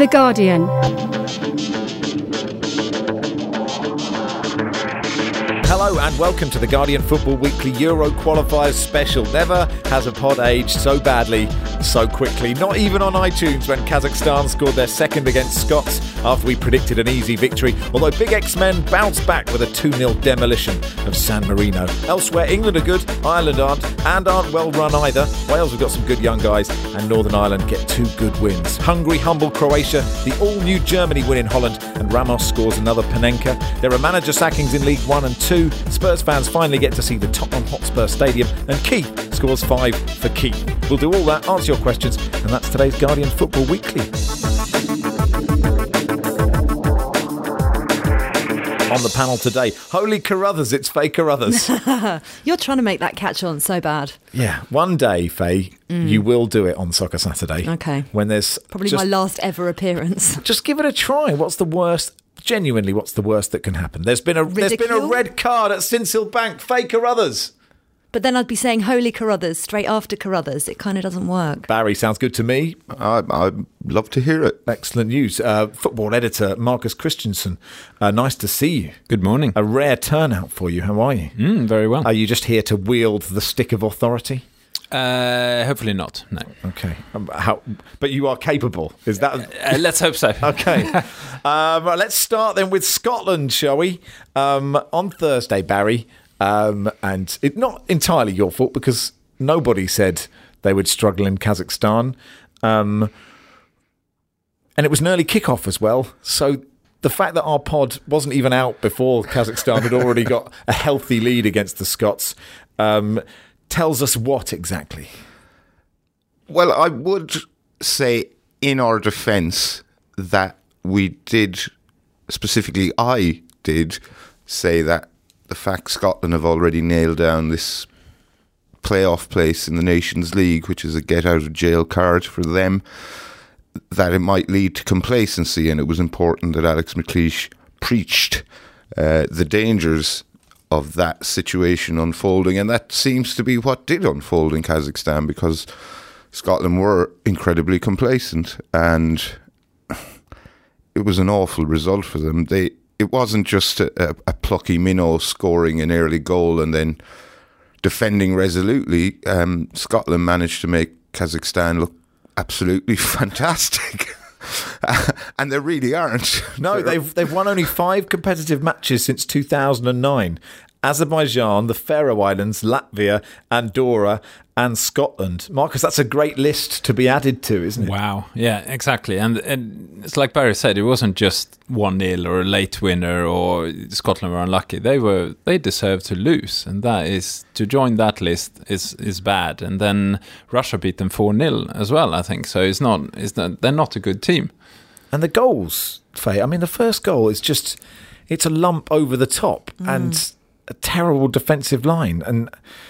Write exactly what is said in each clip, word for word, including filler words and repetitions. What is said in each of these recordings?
The Guardian. Hello and welcome to the Guardian Football Weekly Euro Qualifiers special. Never has a pod aged so badly, so quickly. Not even on iTunes when Kazakhstan scored their second against Scots after we predicted an easy victory. Although Big X-Men bounced back with a two nil demolition of San Marino. Elsewhere, England are good, Ireland aren't, and aren't well run either. Wales have got some good young guys, and Northern Ireland get two good wins. Hungary humble Croatia, the all-new Germany win in Holland, and Ramos scores another Panenka. There are manager sackings in League One and Two. Spurs fans finally get to see the Tottenham Hotspur Stadium, and Keith scores five for Keith. We'll do all that, answer your questions, and that's today's Guardian Football Weekly. On the panel today, holy Carruthers, it's Faye Carruthers. You're trying to make that catch on so bad. Yeah, one day, Faye, mm. you will do it on Soccer Saturday. Okay. When there's probably just, my last ever appearance. Just give it a try. What's the worst? Genuinely, what's the worst that can happen? There's been a Ridicule? there's been a red card at Sincil Bank. Faye Carruthers. But then I'd be saying holy Carruthers straight after Carruthers. It kind of doesn't work. Barry, sounds good to me. I, I'd love to hear it. Excellent news. Uh, football editor Marcus Christensen, uh, nice to see you. Good morning. A rare turnout for you. How are you? Mm, very well. Are you just here to wield the stick of authority? Uh, hopefully not, no. Okay. Um, how, but you are capable. Is that... Uh, let's hope so. Okay. um, right, let's start then with Scotland, shall we? Um, on Thursday, Barry, um, and it's not entirely your fault because nobody said they would struggle in Kazakhstan. Um, and it was an early kickoff as well. So the fact that our pod wasn't even out before Kazakhstan had already got a healthy lead against the Scots... Um, tells us what exactly? Well, I would say in our defence that we did, specifically I did, say that the fact Scotland have already nailed down this playoff place in the Nations League, which is a get-out-of-jail card for them, that it might lead to complacency, and it was important that Alex McLeish preached uh, the dangers of that situation unfolding, and that seems to be what did unfold in Kazakhstan, because Scotland were incredibly complacent and it was an awful result for them. They it wasn't just a, a, a plucky minnow scoring an early goal and then defending resolutely. um, Scotland managed to make Kazakhstan look absolutely fantastic. And they really aren't. No, they've they've won only five competitive matches since two thousand nine. Azerbaijan, the Faroe Islands, Latvia, Andorra and Scotland. Marcus, that's a great list to be added to, isn't it? Wow, yeah, exactly. And, and it's like Barry said, it wasn't just one nil or a late winner or Scotland were unlucky. They were they deserved to lose, and that is to join that list is is bad. And then Russia beat them four nil as well, I think. So it's not it's not they're not a good team. And the goals, Faye, I mean the first goal is just it's a lump over the top mm. and a terrible defensive line, and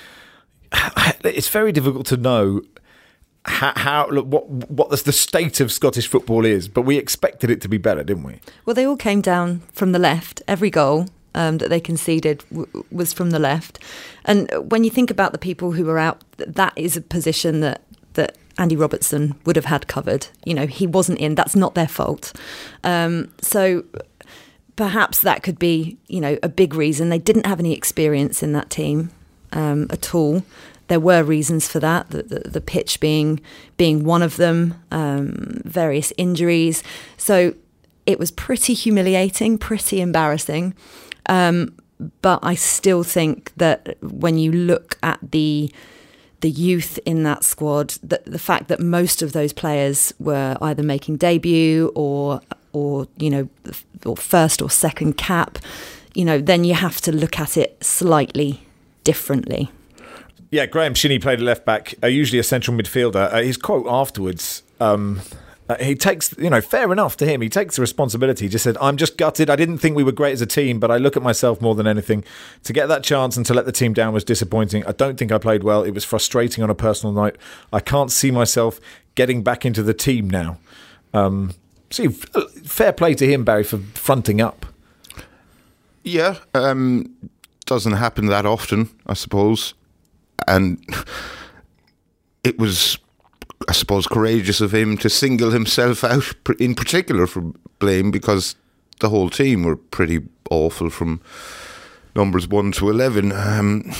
it's very difficult to know how, how look, what what the state of Scottish football is, but we expected it to be better, didn't we? Well, they all came down from the left. Every goal um, that they conceded w- was from the left, and when you think about the people who were out, that is a position that that Andy Robertson would have had covered. You know, he wasn't in. That's not their fault. Um, so. Perhaps that could be, you know, a big reason. They didn't have any experience in that team um, at all. There were reasons for that, the, the, the pitch being being one of them, um, various injuries. So it was pretty humiliating, pretty embarrassing. Um, but I still think that when you look at the the youth in that squad, the, the fact that most of those players were either making debut or or, you know, or first or second cap, you know, then you have to look at it slightly differently. Yeah, Graham Shinney played a left back, uh, usually a central midfielder. Uh, his quote afterwards, um, uh, he takes, you know, fair enough to him. He takes the responsibility. He just said, I'm just gutted. I didn't think we were great as a team, but I look at myself more than anything. To get that chance and to let the team down was disappointing. I don't think I played well. It was frustrating on a personal note. I can't see myself getting back into the team now. Um, see, fair play to him, Barry, for fronting up. Yeah, um, doesn't happen that often, I suppose. And it was I suppose, courageous of him to single himself out in particular for blame, because the whole team were pretty awful from numbers one to eleven. Um,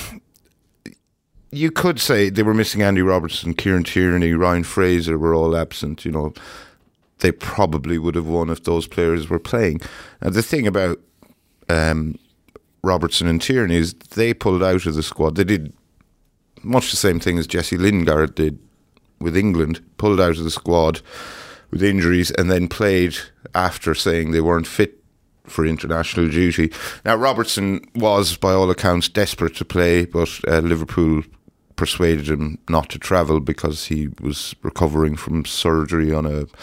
you could say they were missing Andy Robertson, Kieran Tierney, Ryan Fraser were all absent. You know, they probably would have won if those players were playing. Now, the thing about um, Robertson and Tierney is they pulled out of the squad. They did much the same thing as Jesse Lingard did with England, pulled out of the squad with injuries and then played after saying they weren't fit for international duty. Now, Robertson was, by all accounts, desperate to play, but uh, Liverpool persuaded him not to travel because he was recovering from surgery on a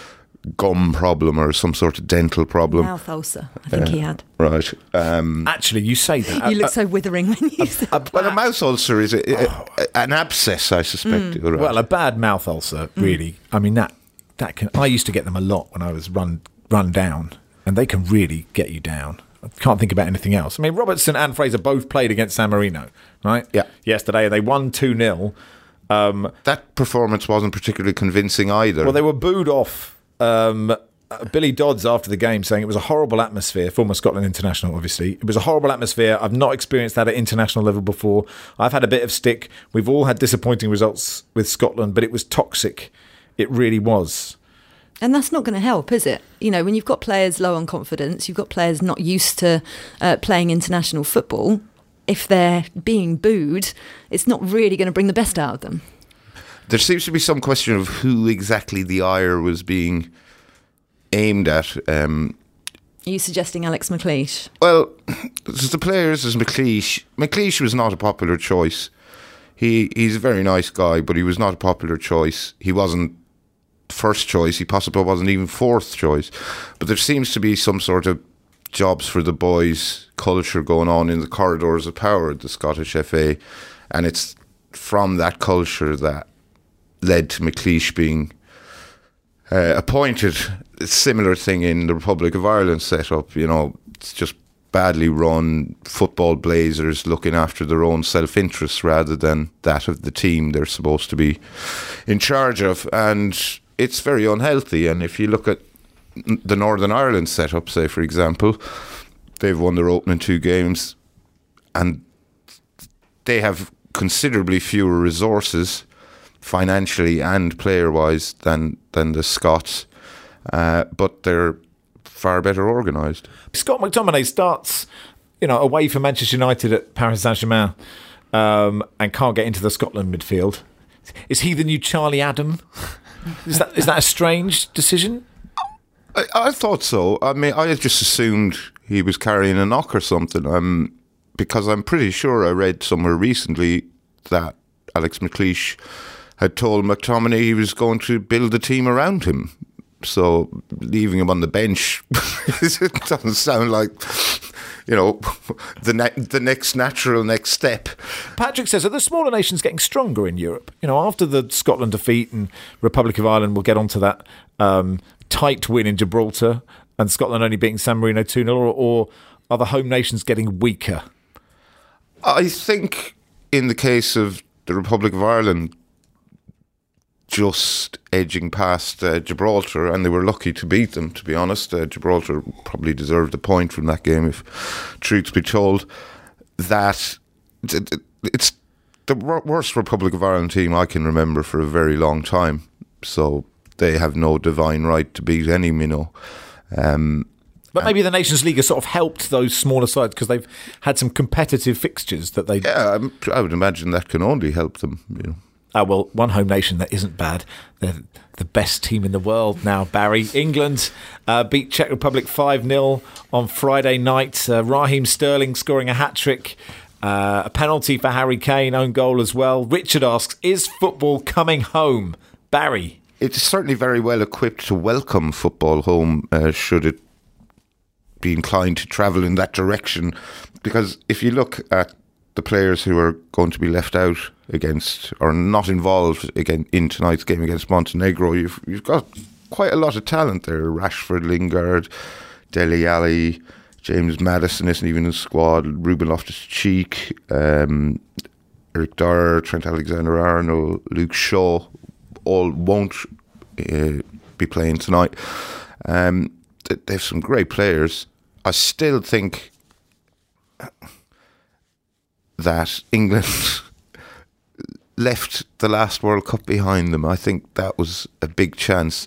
gum problem or some sort of dental problem. Mouth ulcer, I think uh, he had. Right. Um, Actually, you say that. You look so withering when you say A, that. well, a mouth ulcer is a, a, a, an abscess, I suspect. Mm. Right. Well, a bad mouth ulcer, really. Mm. I mean, that that can. I used to get them a lot when I was run run down, and they can really get you down. I can't think about anything else. I mean, Robertson and Fraser both played against San Marino, right? Yeah. Yesterday, and they won two nil. Um, that performance wasn't particularly convincing either. Well, they were booed off. Um, Uh, Billy Dodds after the game saying it was a horrible atmosphere, former Scotland international obviously, it was a horrible atmosphere. I've not experienced that at international level before. I've had a bit of stick. We've all had disappointing results with Scotland, but it was toxic. It really was. And that's not going to help, is it? You know, when you've got players low on confidence, you've got players not used to uh, playing international football, if they're being booed, it's not really going to bring the best out of them. There seems to be some question of who exactly the ire was being aimed at. Um, Are you suggesting Alex McLeish? well, there's the players, there's McLeish. McLeish was not a popular choice. He He's a very nice guy, but he was not a popular choice. He wasn't first choice. He possibly wasn't even fourth choice. But there seems to be some sort of jobs for the boys culture going on in the corridors of power at the Scottish F A. And it's from that culture that led to McLeish being uh, appointed. A similar thing in the Republic of Ireland setup. You know, it's just badly run football blazers looking after their own self-interest rather than that of the team they're supposed to be in charge of. And it's very unhealthy. And if you look at the Northern Ireland setup, say, for example, they've won their opening two games and they have considerably fewer resources financially and player-wise than, than the Scots. Uh, but they're far better organised. Scott McTominay starts, you know, away from Manchester United at Paris Saint-Germain um, and can't get into the Scotland midfield. Is he the new Charlie Adam? Is that is that a strange decision? I, I thought so. I mean, I just assumed he was carrying a knock or something. Um, because I'm pretty sure I read somewhere recently that Alex McLeish had told McTominay he was going to build a team around him. So leaving him on the bench it doesn't sound like, you know, the ne- the next natural next step. Patrick says, are the smaller nations getting stronger in Europe? You know, after the Scotland defeat and Republic of Ireland, we'll get onto that um, tight win in Gibraltar and Scotland only beating San Marino two nil, or, or are the home nations getting weaker? I think in the case of the Republic of Ireland, just edging past uh, Gibraltar, and they were lucky to beat them, to be honest. Uh, Gibraltar probably deserved a point from that game, if truth be told. That it's the worst Republic of Ireland team I can remember for a very long time. So they have no divine right to beat any minnow. Um, but maybe the Nations League has sort of helped those smaller sides because they've had some competitive fixtures that they... Yeah, I would imagine that can only help them, you know. Oh, well, one home nation that isn't bad. They're the best team in the world now, Barry. England uh, beat Czech Republic five nil on Friday night. Uh, Raheem Sterling scoring a hat-trick. Uh, a penalty for Harry Kane, own goal as well. Richard asks, is football coming home? Barry? It's certainly very well equipped to welcome football home, uh, should it be inclined to travel in that direction. Because if you look at the players who are going to be left out against or not involved again in tonight's game against Montenegro, you've you've got quite a lot of talent there. Rashford, Lingard, Dele Alli, James Maddison isn't even in the squad, Ruben Loftus-Cheek, um, Eric Dyer, Trent Alexander-Arnold, Luke Shaw, all won't uh, be playing tonight. Um, they have some great players. I still think that England left the last World Cup behind them. I think that was a big chance.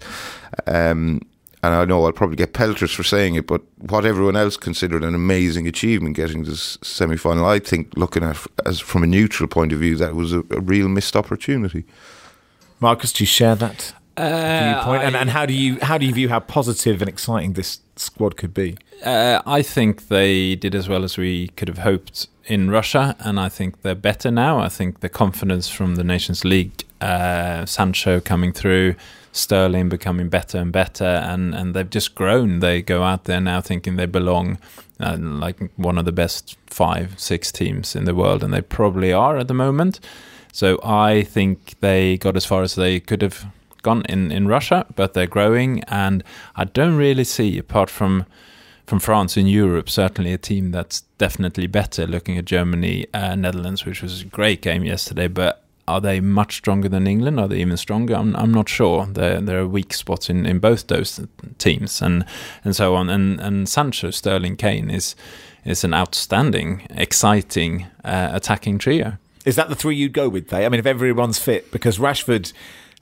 Um, and I know I'll probably get pelters for saying it, but what everyone else considered an amazing achievement, getting to this semi-final, I think, looking at as from a neutral point of view, that was a, a real missed opportunity. Marcus, do you share that Uh, viewpoint? I- And, and how do you how do you view how positive and exciting this squad could be? Uh, I think they did as well as we could have hoped in Russia, and I think they're better now. I think the confidence from the Nations League, uh, Sancho coming through, Sterling becoming better and better, and, and they've just grown. They go out there now thinking they belong uh, like one of the best five, six teams in the world, and they probably are at the moment. So I think they got as far as they could have gone in, in Russia, but they're growing, and I don't really see, apart from from France in Europe, certainly a team that's definitely better, looking at Germany, uh, Netherlands, which was a great game yesterday, but are they much stronger than England? Are they even stronger? I'm, I'm not sure. There, there are weak spots in, in both those teams, and, and so on. And, and Sancho, Sterling, Kane is, is an outstanding, exciting uh, attacking trio. Is that the three you'd go with, Thay? I mean, if everyone's fit, because Rashford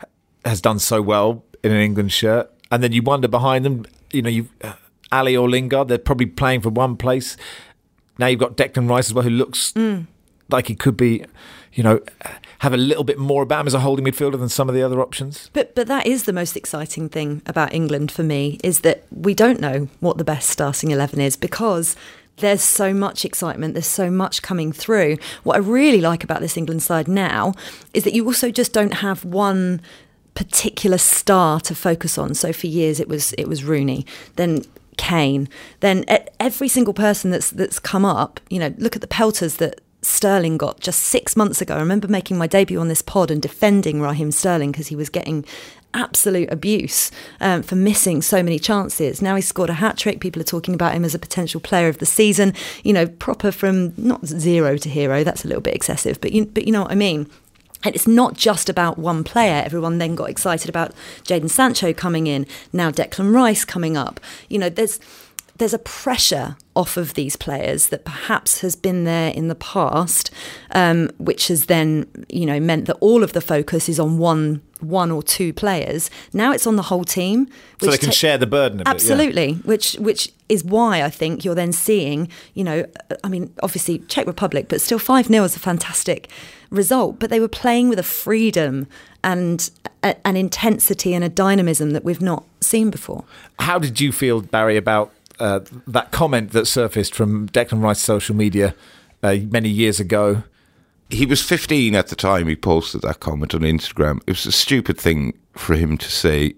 has done so well in an England shirt, and then you wonder behind them, you know, you uh, Ali or Lingard, they're probably playing for one place. Now you've got Declan Rice as well, who looks mm. like he could be, you know, have a little bit more about him as a holding midfielder than some of the other options. But but that is the most exciting thing about England for me, is that we don't know what the best starting eleven is, because there's so much excitement, there's so much coming through. What I really like about this England side now is that you also just don't have one particular star to focus on. So for years it was it was Rooney, then Kane, then every single person that's that's come up. You know, look at the pelters that Sterling got just six months ago. I remember making my debut on this pod and defending Raheem Sterling because he was getting absolute abuse um, for missing so many chances. Now he's scored a hat-trick. People are talking about him as a potential player of the season. You know, proper from not zero to hero. That's a little bit excessive, but you, but you know what I mean. And it's not just about one player. Everyone then got excited about Jadon Sancho coming in. Now Declan Rice coming up. You know, there's there's a pressure off of these players that perhaps has been there in the past, um, which has then, you know, meant that all of the focus is on one one or two players. Now it's on the whole team. So they can ta- share the burden a bit. Absolutely, yeah. which which is why I think you're then seeing, you know, I mean, obviously Czech Republic, but still five nil is a fantastic result. But they were playing with a freedom and a, an intensity and a dynamism that we've not seen before. How did you feel, Barry, about uh, that comment that surfaced from Declan Rice's social media uh, many years ago? He was fifteen at the time he posted that comment on Instagram. It was a stupid thing for him to say,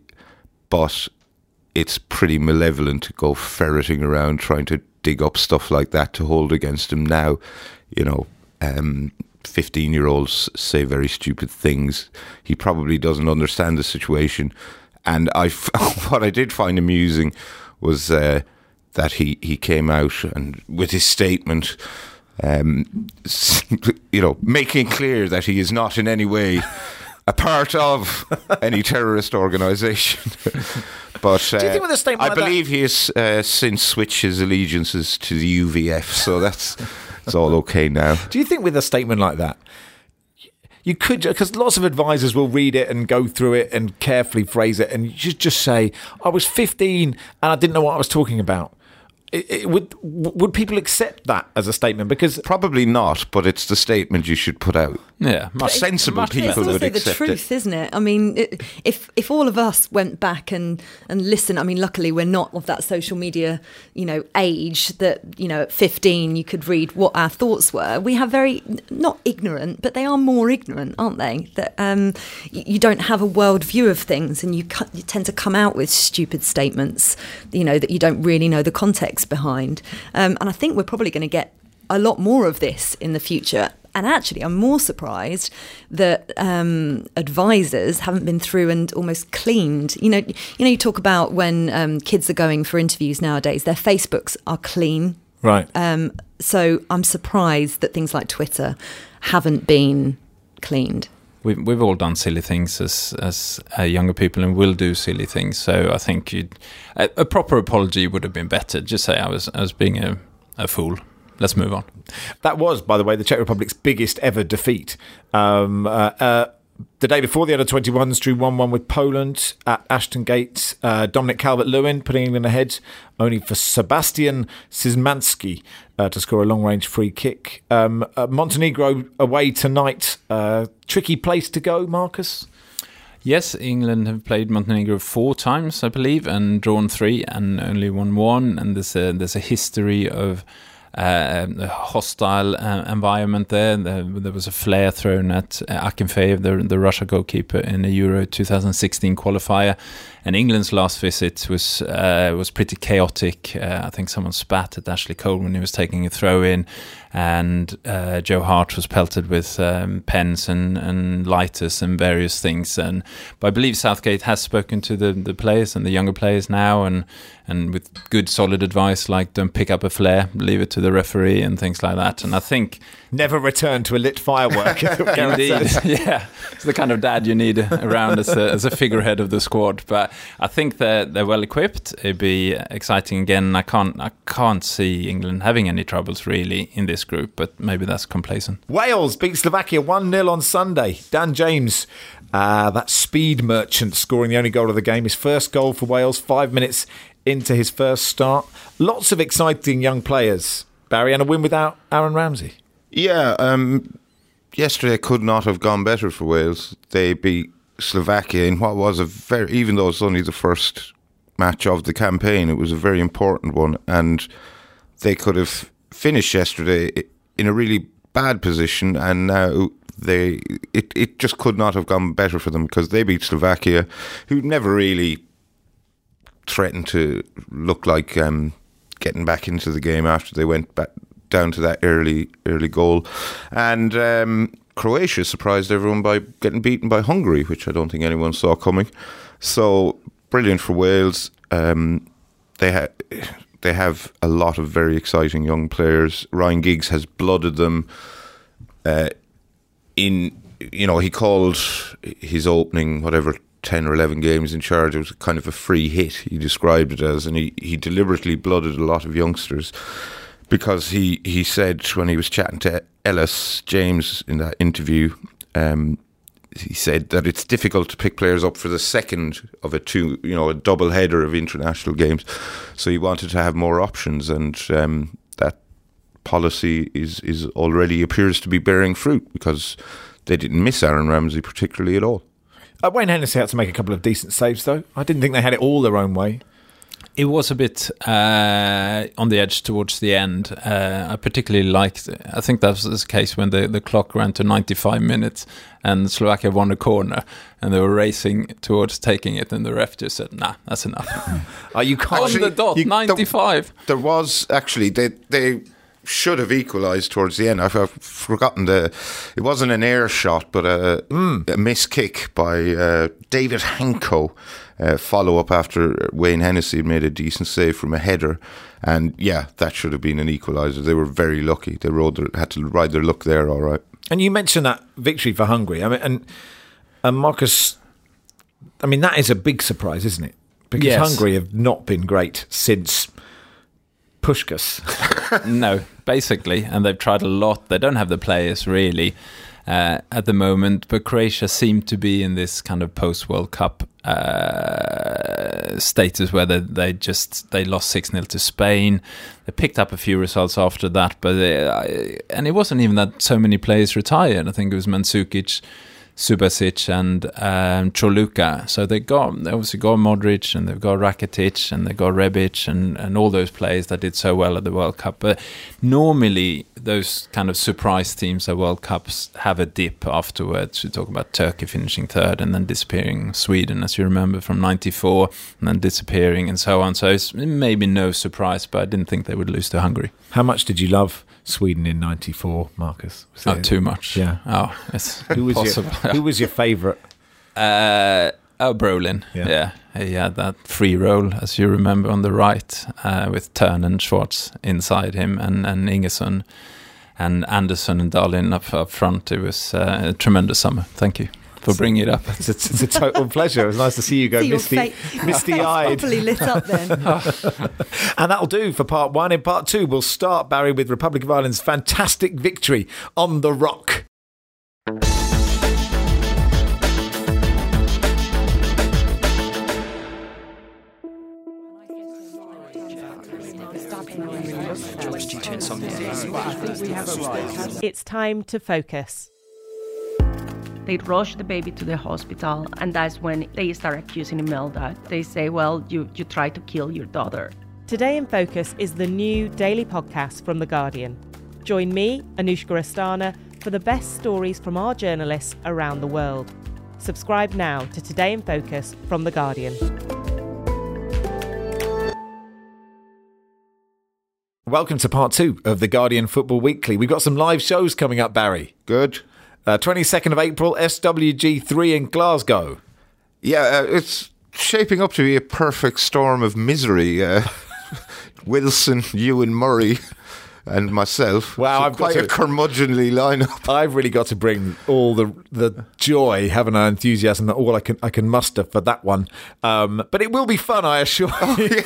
but it's pretty malevolent to go ferreting around trying to dig up stuff like that to hold against him now. You know, um, fifteen-year-olds say very stupid things. He probably doesn't understand the situation. And I, what I did find amusing was uh, that he, he came out and with his statement, um, you know, making clear that he is not in any way a part of any terrorist organisation. But uh, Do you think with a statement I like believe that- he has uh, since switched his allegiances to the U V F, so that's it's all okay now. Do you think with a statement like that, you could, because lots of advisors will read it and go through it and carefully phrase it, and you should just say, I was fifteen and I didn't know what I was talking about. It, it, would would people accept that as a statement? Because Probably not, but it's the statement you should put out. Yeah, much, sensible much people It's better. would also the accept truth, it. isn't it? I mean, it, if if all of us went back and and listened, I mean, luckily we're not of that social media, you know, age that, you know, at fifteen you could read what our thoughts were. We have very, not ignorant, but they are more ignorant, aren't they? That um, you, you don't have a world view of things, and you, cu- you tend to come out with stupid statements, you know, that you don't really know the context behind. Um, and I think we're probably going to get a lot more of this in the future. And actually, I'm more surprised that um, advisors haven't been through and almost cleaned. You know, you know, you talk about when um, kids are going for interviews nowadays, their Facebooks are clean. right, Um, so I'm surprised that things like Twitter haven't been cleaned. we've we've all done silly things as as uh, younger people, and will do silly things. So I think you'd, a, a proper apology would have been better. Just say I was I was being a, a fool. Let's move on. That was, by the way, the Czech Republic's biggest ever defeat. Um, uh, uh, the day before, the under twenty-ones drew one one with Poland at Ashton Gate. Uh, Dominic Calvert-Lewin putting England ahead, only for Sebastian Szymanski uh, to score a long-range free kick. Um, uh, Montenegro away tonight. Uh, tricky place to go, Marcus? Yes, England have played Montenegro four times, I believe, and drawn three and only won one. And there's a, there's a history of Uh, a hostile uh, environment there. There, there was a flare thrown at uh, Akinfeev, the, the Russia goalkeeper, in the Euro twenty sixteen qualifier. And England's last visit was uh, was pretty chaotic. Uh, I think someone spat at Ashley Cole when he was taking a throw in, and uh, Joe Hart was pelted with um, pens and, and lighters and various things. And but I believe Southgate has spoken to the, the players and the younger players now, and and with good solid advice like don't pick up a flare, leave it to the referee and things like that. And I think never return to a lit firework. Indeed, yeah, it's the kind of dad you need around as a, as a figurehead of the squad. But I think they're they're well equipped. It'd be exciting again. I can't I can't see England having any troubles really in this group, but maybe that's complacent. Wales beat Slovakia one nil on Sunday. Dan James, uh, that speed merchant, scoring the only goal of the game. His first goal for Wales, five minutes into his first start. Lots of exciting young players, Barry, and a win without Aaron Ramsey. Yeah, um, yesterday could not have gone better for Wales. They beat Slovakia in what was a very, even though it's only the first match of the campaign, it was a very important one, and they could have finished yesterday in a really bad position, and now they it, it just could not have gone better for them, because they beat Slovakia, who never really threatened to look like um, getting back into the game after they went back down to that early early goal. And um, Croatia surprised everyone by getting beaten by Hungary, which I don't think anyone saw coming. So brilliant for Wales. Um, they ha- they have a lot of very exciting young players. Ryan Giggs has blooded them. Uh, in you know, he called his opening whatever ten or eleven games in charge, it was kind of a free hit, he described it as, and he, he deliberately blooded a lot of youngsters, because he, he said when he was chatting to Ellis James in that interview, um, he said that it's difficult to pick players up for the second of a two, you know, a double header of international games, so he wanted to have more options, and um, that policy is, is already appears to be bearing fruit, because they didn't miss Aaron Ramsey particularly at all. Uh, Wayne Hennessy had to make a couple of decent saves, though. I didn't think they had it all their own way. It was a bit uh, on the edge towards the end. Uh, I particularly liked, I think that was the case when the, the clock ran to ninety-five minutes and Slovakia won a corner and they were racing towards taking it, and the ref just said, nah, that's enough. uh, you can't, on the dot, you, ninety-five. There, there was actually, they... they should have equalised towards the end. I've, I've forgotten the... It wasn't an air shot, but a, mm. a miss kick by uh, David Hanko. Uh, follow-up after Wayne Hennessy had made a decent save from a header. And yeah, that should have been an equaliser. They were very lucky. They rode their, had to ride their luck there, all right. And you mentioned that victory for Hungary. I mean, and, and Marcus, I mean, that is a big surprise, isn't it? Because yes. Hungary have not been great since Puskás. No, basically, and they've tried a lot. They don't have the players really uh, at the moment, but Croatia seem to be in this kind of post-World Cup uh, status where they, they just they lost six nil to Spain. They picked up a few results after that, but they, uh, and it wasn't even that so many players retired. I think it was Mandzukic, Subasic and um, Choluka. So they got they obviously got Modric, and they've got Rakitic, and they've got Rebic, and, and all those players that did so well at the World Cup. But normally those kind of surprise teams at World Cups have a dip afterwards. We talk about Turkey finishing third and then disappearing, Sweden, as you remember, from ninety-four, and then disappearing, and so on. So it's maybe no surprise, but I didn't think they would lose to Hungary. How much did you love Sweden in ninety-four, Marcus? Not oh, too much. Yeah. Oh, it's who was impossible. Your, who was your favourite? Uh, oh, Brolin. Yeah. yeah. He had that free roll, as you remember, on the right, uh, with Tern and Schwartz inside him, and, and Ingesson and Anderson and Dahlin up, up front. It was uh, a tremendous summer. Thank you. for bringing it up. It's a, it's a total pleasure. It was nice to see you go See your misty, fa- misty-eyed. Properly lit up then. And that'll do for part one. In part two, we'll start, Barry, with Republic of Ireland's fantastic victory on the Rock. It's time to focus. They rush the baby to the hospital, and that's when they start accusing Imelda. They say, well, you, you tried to kill your daughter. Today in Focus is the new daily podcast from The Guardian. Join me, Anushka Astana, for the best stories from our journalists around the world. Subscribe now to Today in Focus from The Guardian. Welcome to part two of the Guardian Football Weekly. We've got some live shows coming up, Barry. Good. Uh, twenty-second of April, S W G three in Glasgow. Yeah, uh, it's shaping up to be a perfect storm of misery. Uh, Wilson, Ewan Murray, and myself. Wow, so I've got quite to- a curmudgeonly lineup. I've really got to bring all the the joy, haven't I, enthusiasm, that all I can I can muster for that one. Um, but it will be fun, I assure you.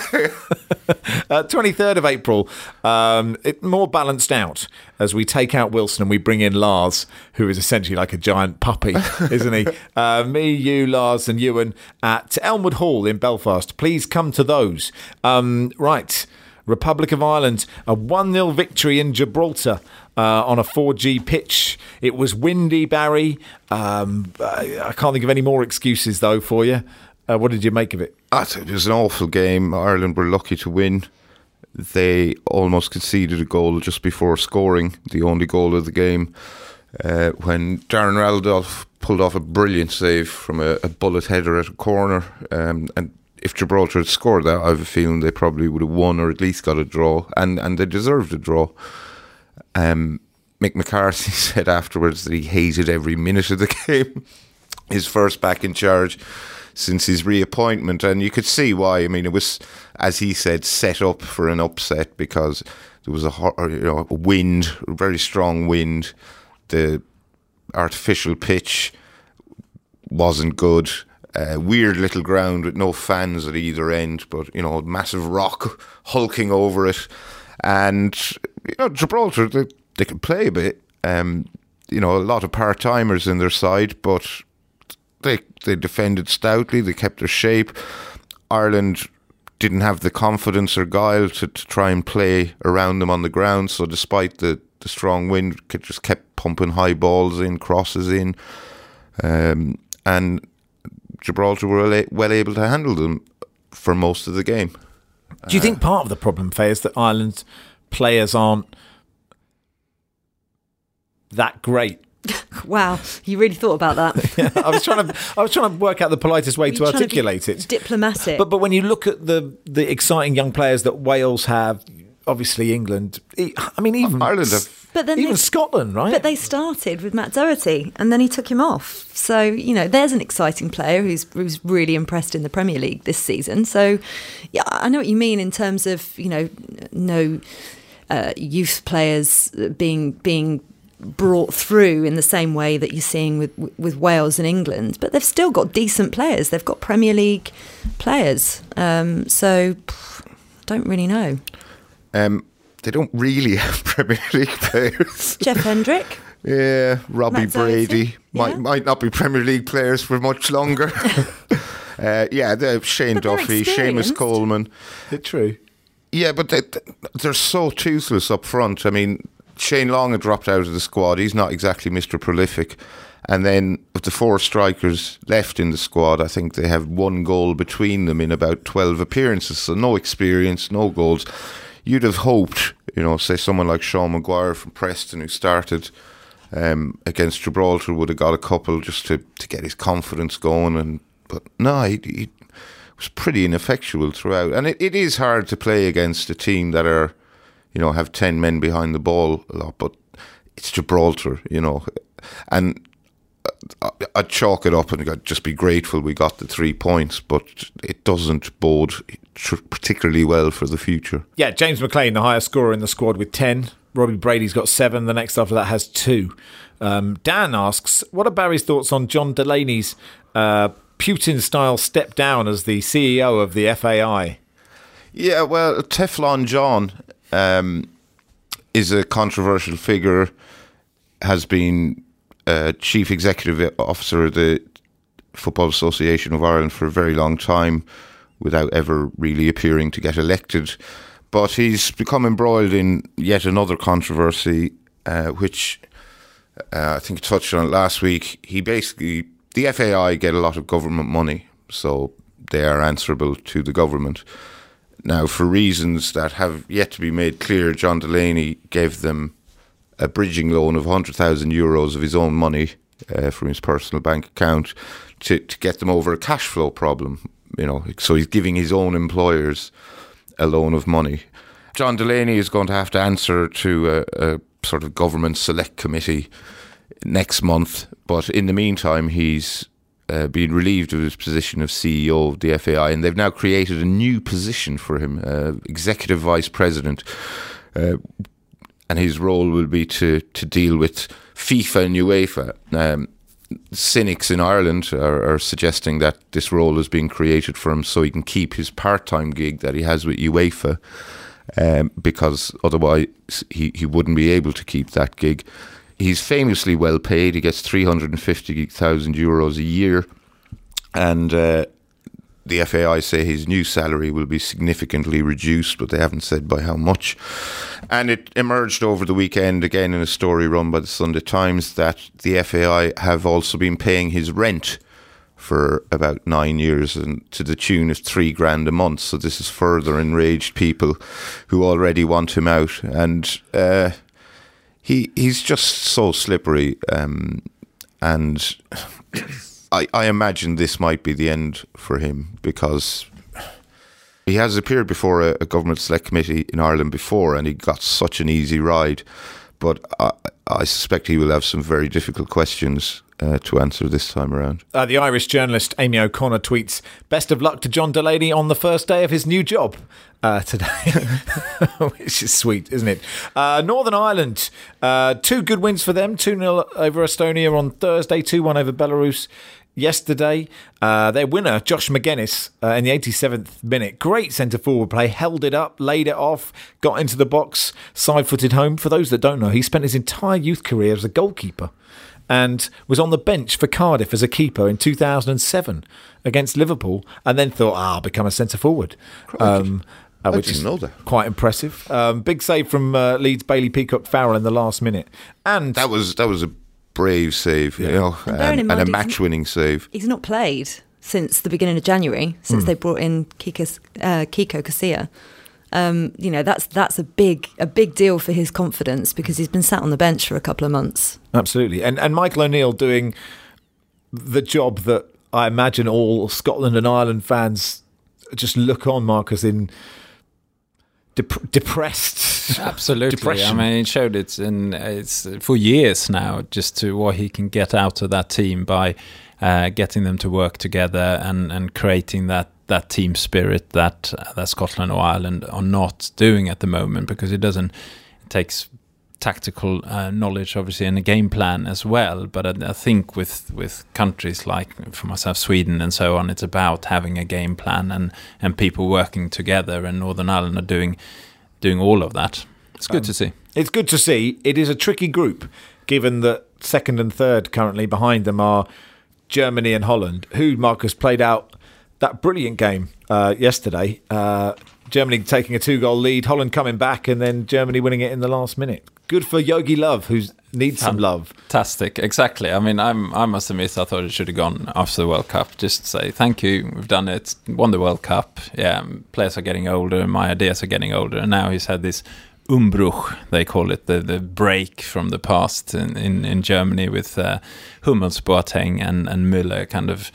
uh, twenty-third of April, um, it more balanced out as we take out Wilson and we bring in Lars, who is essentially like a giant puppy, isn't he? Uh, me, you, Lars, and Ewan at Elmwood Hall in Belfast. Please come to those. Um, right. Republic of Ireland, a one nil victory in Gibraltar uh, on a four G pitch. It was windy, Barry. Um, I, I can't think of any more excuses, though, for you. Uh, what did you make of it? I thought it was an awful game. Ireland were lucky to win. They almost conceded a goal just before scoring, the only goal of the game, uh, when Darren Raldolph pulled off a brilliant save from a, a bullet header at a corner. Um, and if Gibraltar had scored that, I have a feeling they probably would have won or at least got a draw, and, and they deserved a draw. Um, Mick McCarthy said afterwards that he hated every minute of the game. His first back in charge since his reappointment, and you could see why. I mean, it was, as he said, set up for an upset because there was a, you know, a wind, a very strong wind. The artificial pitch wasn't good. Uh, weird little ground with no fans at either end, but, you know, massive rock hulking over it. And, you know, Gibraltar, they, they can play a bit. Um, you know, a lot of part-timers in their side, but they they defended stoutly. They kept their shape. Ireland didn't have the confidence or guile to, to try and play around them on the ground. So despite the, the strong wind, it just kept pumping high balls in, crosses in. Um, and Gibraltar were well able to handle them for most of the game. Do you think part of the problem, Faye, is that Ireland's players aren't that great? Wow, you really thought about that. Yeah, I was trying to I was trying to work out the politest way Were you to trying articulate to be it. Diplomatic. But but when you look at the the exciting young players that Wales have, obviously England, I mean even Ireland have, But then even they- Scotland, right? But they started with Matt Doherty, and then he took him off. So, you know, there's an exciting player who's who's really impressed in the Premier League this season. So, yeah, I know what you mean in terms of, you know, no uh, youth players being being brought through in the same way that you're seeing with with Wales and England. But they've still got decent players. They've got Premier League players. Um, so, pff, don't really know. Um, they don't really have Premier League players. Jeff Hendrick. Yeah, Robbie Matt Doherty, Brady might yeah. might not be Premier League players for much longer. uh, yeah, they have Shane But they're Duffy, Seamus experienced. Coleman. Is it true? Yeah, but they, they're so toothless up front. I mean, Shane Long had dropped out of the squad. He's not exactly Mister Prolific. And then of the four strikers left in the squad, I think they have one goal between them in about twelve appearances. So no experience, no goals. You'd have hoped, you know, say someone like Sean Maguire from Preston who started um, against Gibraltar would have got a couple just to, to get his confidence going. And But no, he, he was pretty ineffectual throughout. And it, it is hard to play against a team that are, you know, have ten men behind the ball a lot. But it's Gibraltar, you know. And I'd chalk it up and I'd just be grateful we got the three points, but it doesn't bode tr- particularly well for the future. Yeah, James McLean, the highest scorer in the squad with ten. Robbie Brady's got seven. The next after that has two. Um, Dan asks, what are Barry's thoughts on John Delaney's uh, Putin-style step down as the C E O of the F A I? Yeah, well, Teflon John um, is a controversial figure, has been uh, Chief Executive Officer of the Football Association of Ireland for a very long time without ever really appearing to get elected. But he's become embroiled in yet another controversy, uh, which uh, I think I touched on it last week. He basically, the F A I get a lot of government money, so they are answerable to the government. Now, for reasons that have yet to be made clear, John Delaney gave them a bridging loan of one hundred thousand euros of his own money uh, from his personal bank account to, to get them over a cash flow problem. You know, so he's giving his own employers a loan of money. John Delaney is going to have to answer to a, a sort of government select committee next month, but in the meantime, he's uh, been relieved of his position of C E O of the F A I, and they've now created a new position for him, uh, Executive Vice President, uh, and his role will be to, to deal with FIFA and UEFA. Um, cynics in Ireland are, are suggesting that this role is being created for him so he can keep his part-time gig that he has with UEFA, um, because otherwise he, he wouldn't be able to keep that gig. He's famously well paid. He gets three hundred fifty thousand euros a year, and uh, the F A I say his new salary will be significantly reduced, but they haven't said by how much. And it emerged over the weekend, again in a story run by the Sunday Times, that the F A I have also been paying his rent for about nine years and to the tune of three grand a month. So this has further enraged people who already want him out. And uh, he he's just so slippery. Um, and I, I imagine this might be the end for him, because he has appeared before a, a government select committee in Ireland before and he got such an easy ride. But I, I suspect he will have some very difficult questions uh, to answer this time around. Uh, the Irish journalist Amy O'Connor tweets, best of luck to John Delaney on the first day of his new job uh, today. Which is sweet, isn't it? Uh, Northern Ireland, uh, two good wins for them. two nil over Estonia on Thursday, two one over Belarus yesterday. Uh, their winner, Josh McGuinness, uh, in the eighty-seventh minute. Great centre-forward play. Held it up, laid it off, got into the box, side-footed home. For those that don't know, he spent his entire youth career as a goalkeeper and was on the bench for Cardiff as a keeper in two thousand seven against Liverpool, and then thought, ah, I'll become a centre-forward. Um, uh, which is know that. Quite impressive. Um, big save from uh, Leeds' Bailey Peacock-Farrell in the last minute. And that was that was a brave save, yeah. you know, and, and, and a match-winning save. He's not played since the beginning of January, since mm. they brought in Kiko, uh, Kiko Casilla. Um, you know, that's that's a big a big deal for his confidence, because he's been sat on the bench for a couple of months. Absolutely. And and Michael O'Neill doing the job that I imagine all Scotland and Ireland fans just look on, Marcus, in dep- depressed. Absolutely. Depression. I mean, it showed it in it's for years now, just to what he can get out of that team by uh, getting them to work together and, and creating that that team spirit that uh, that Scotland or Ireland are not doing at the moment, because it doesn't it takes tactical uh, knowledge obviously and a game plan as well, but I, I think with with countries like, for myself, Sweden and so on, it's about having a game plan and and people working together, and Northern Ireland are doing doing all of that. It's good um, to see. It's good to see. It is a tricky group, given that second and third currently behind them are Germany and Holland, who, Marcus, played out that brilliant game uh, yesterday. Uh, Germany taking a two-goal lead, Holland coming back, and then Germany winning it in the last minute. Good for Yogi Love, who needs some love. Fantastic, exactly. I mean, I'm, I must admit, I thought it should have gone after the World Cup. Just to say thank you, we've done it, won the World Cup. Yeah, players are getting older, my ideas are getting older, and now he's had this Umbruch, they call it, the, the break from the past in, in, in Germany with uh, Hummels, Boateng and, and Müller kind of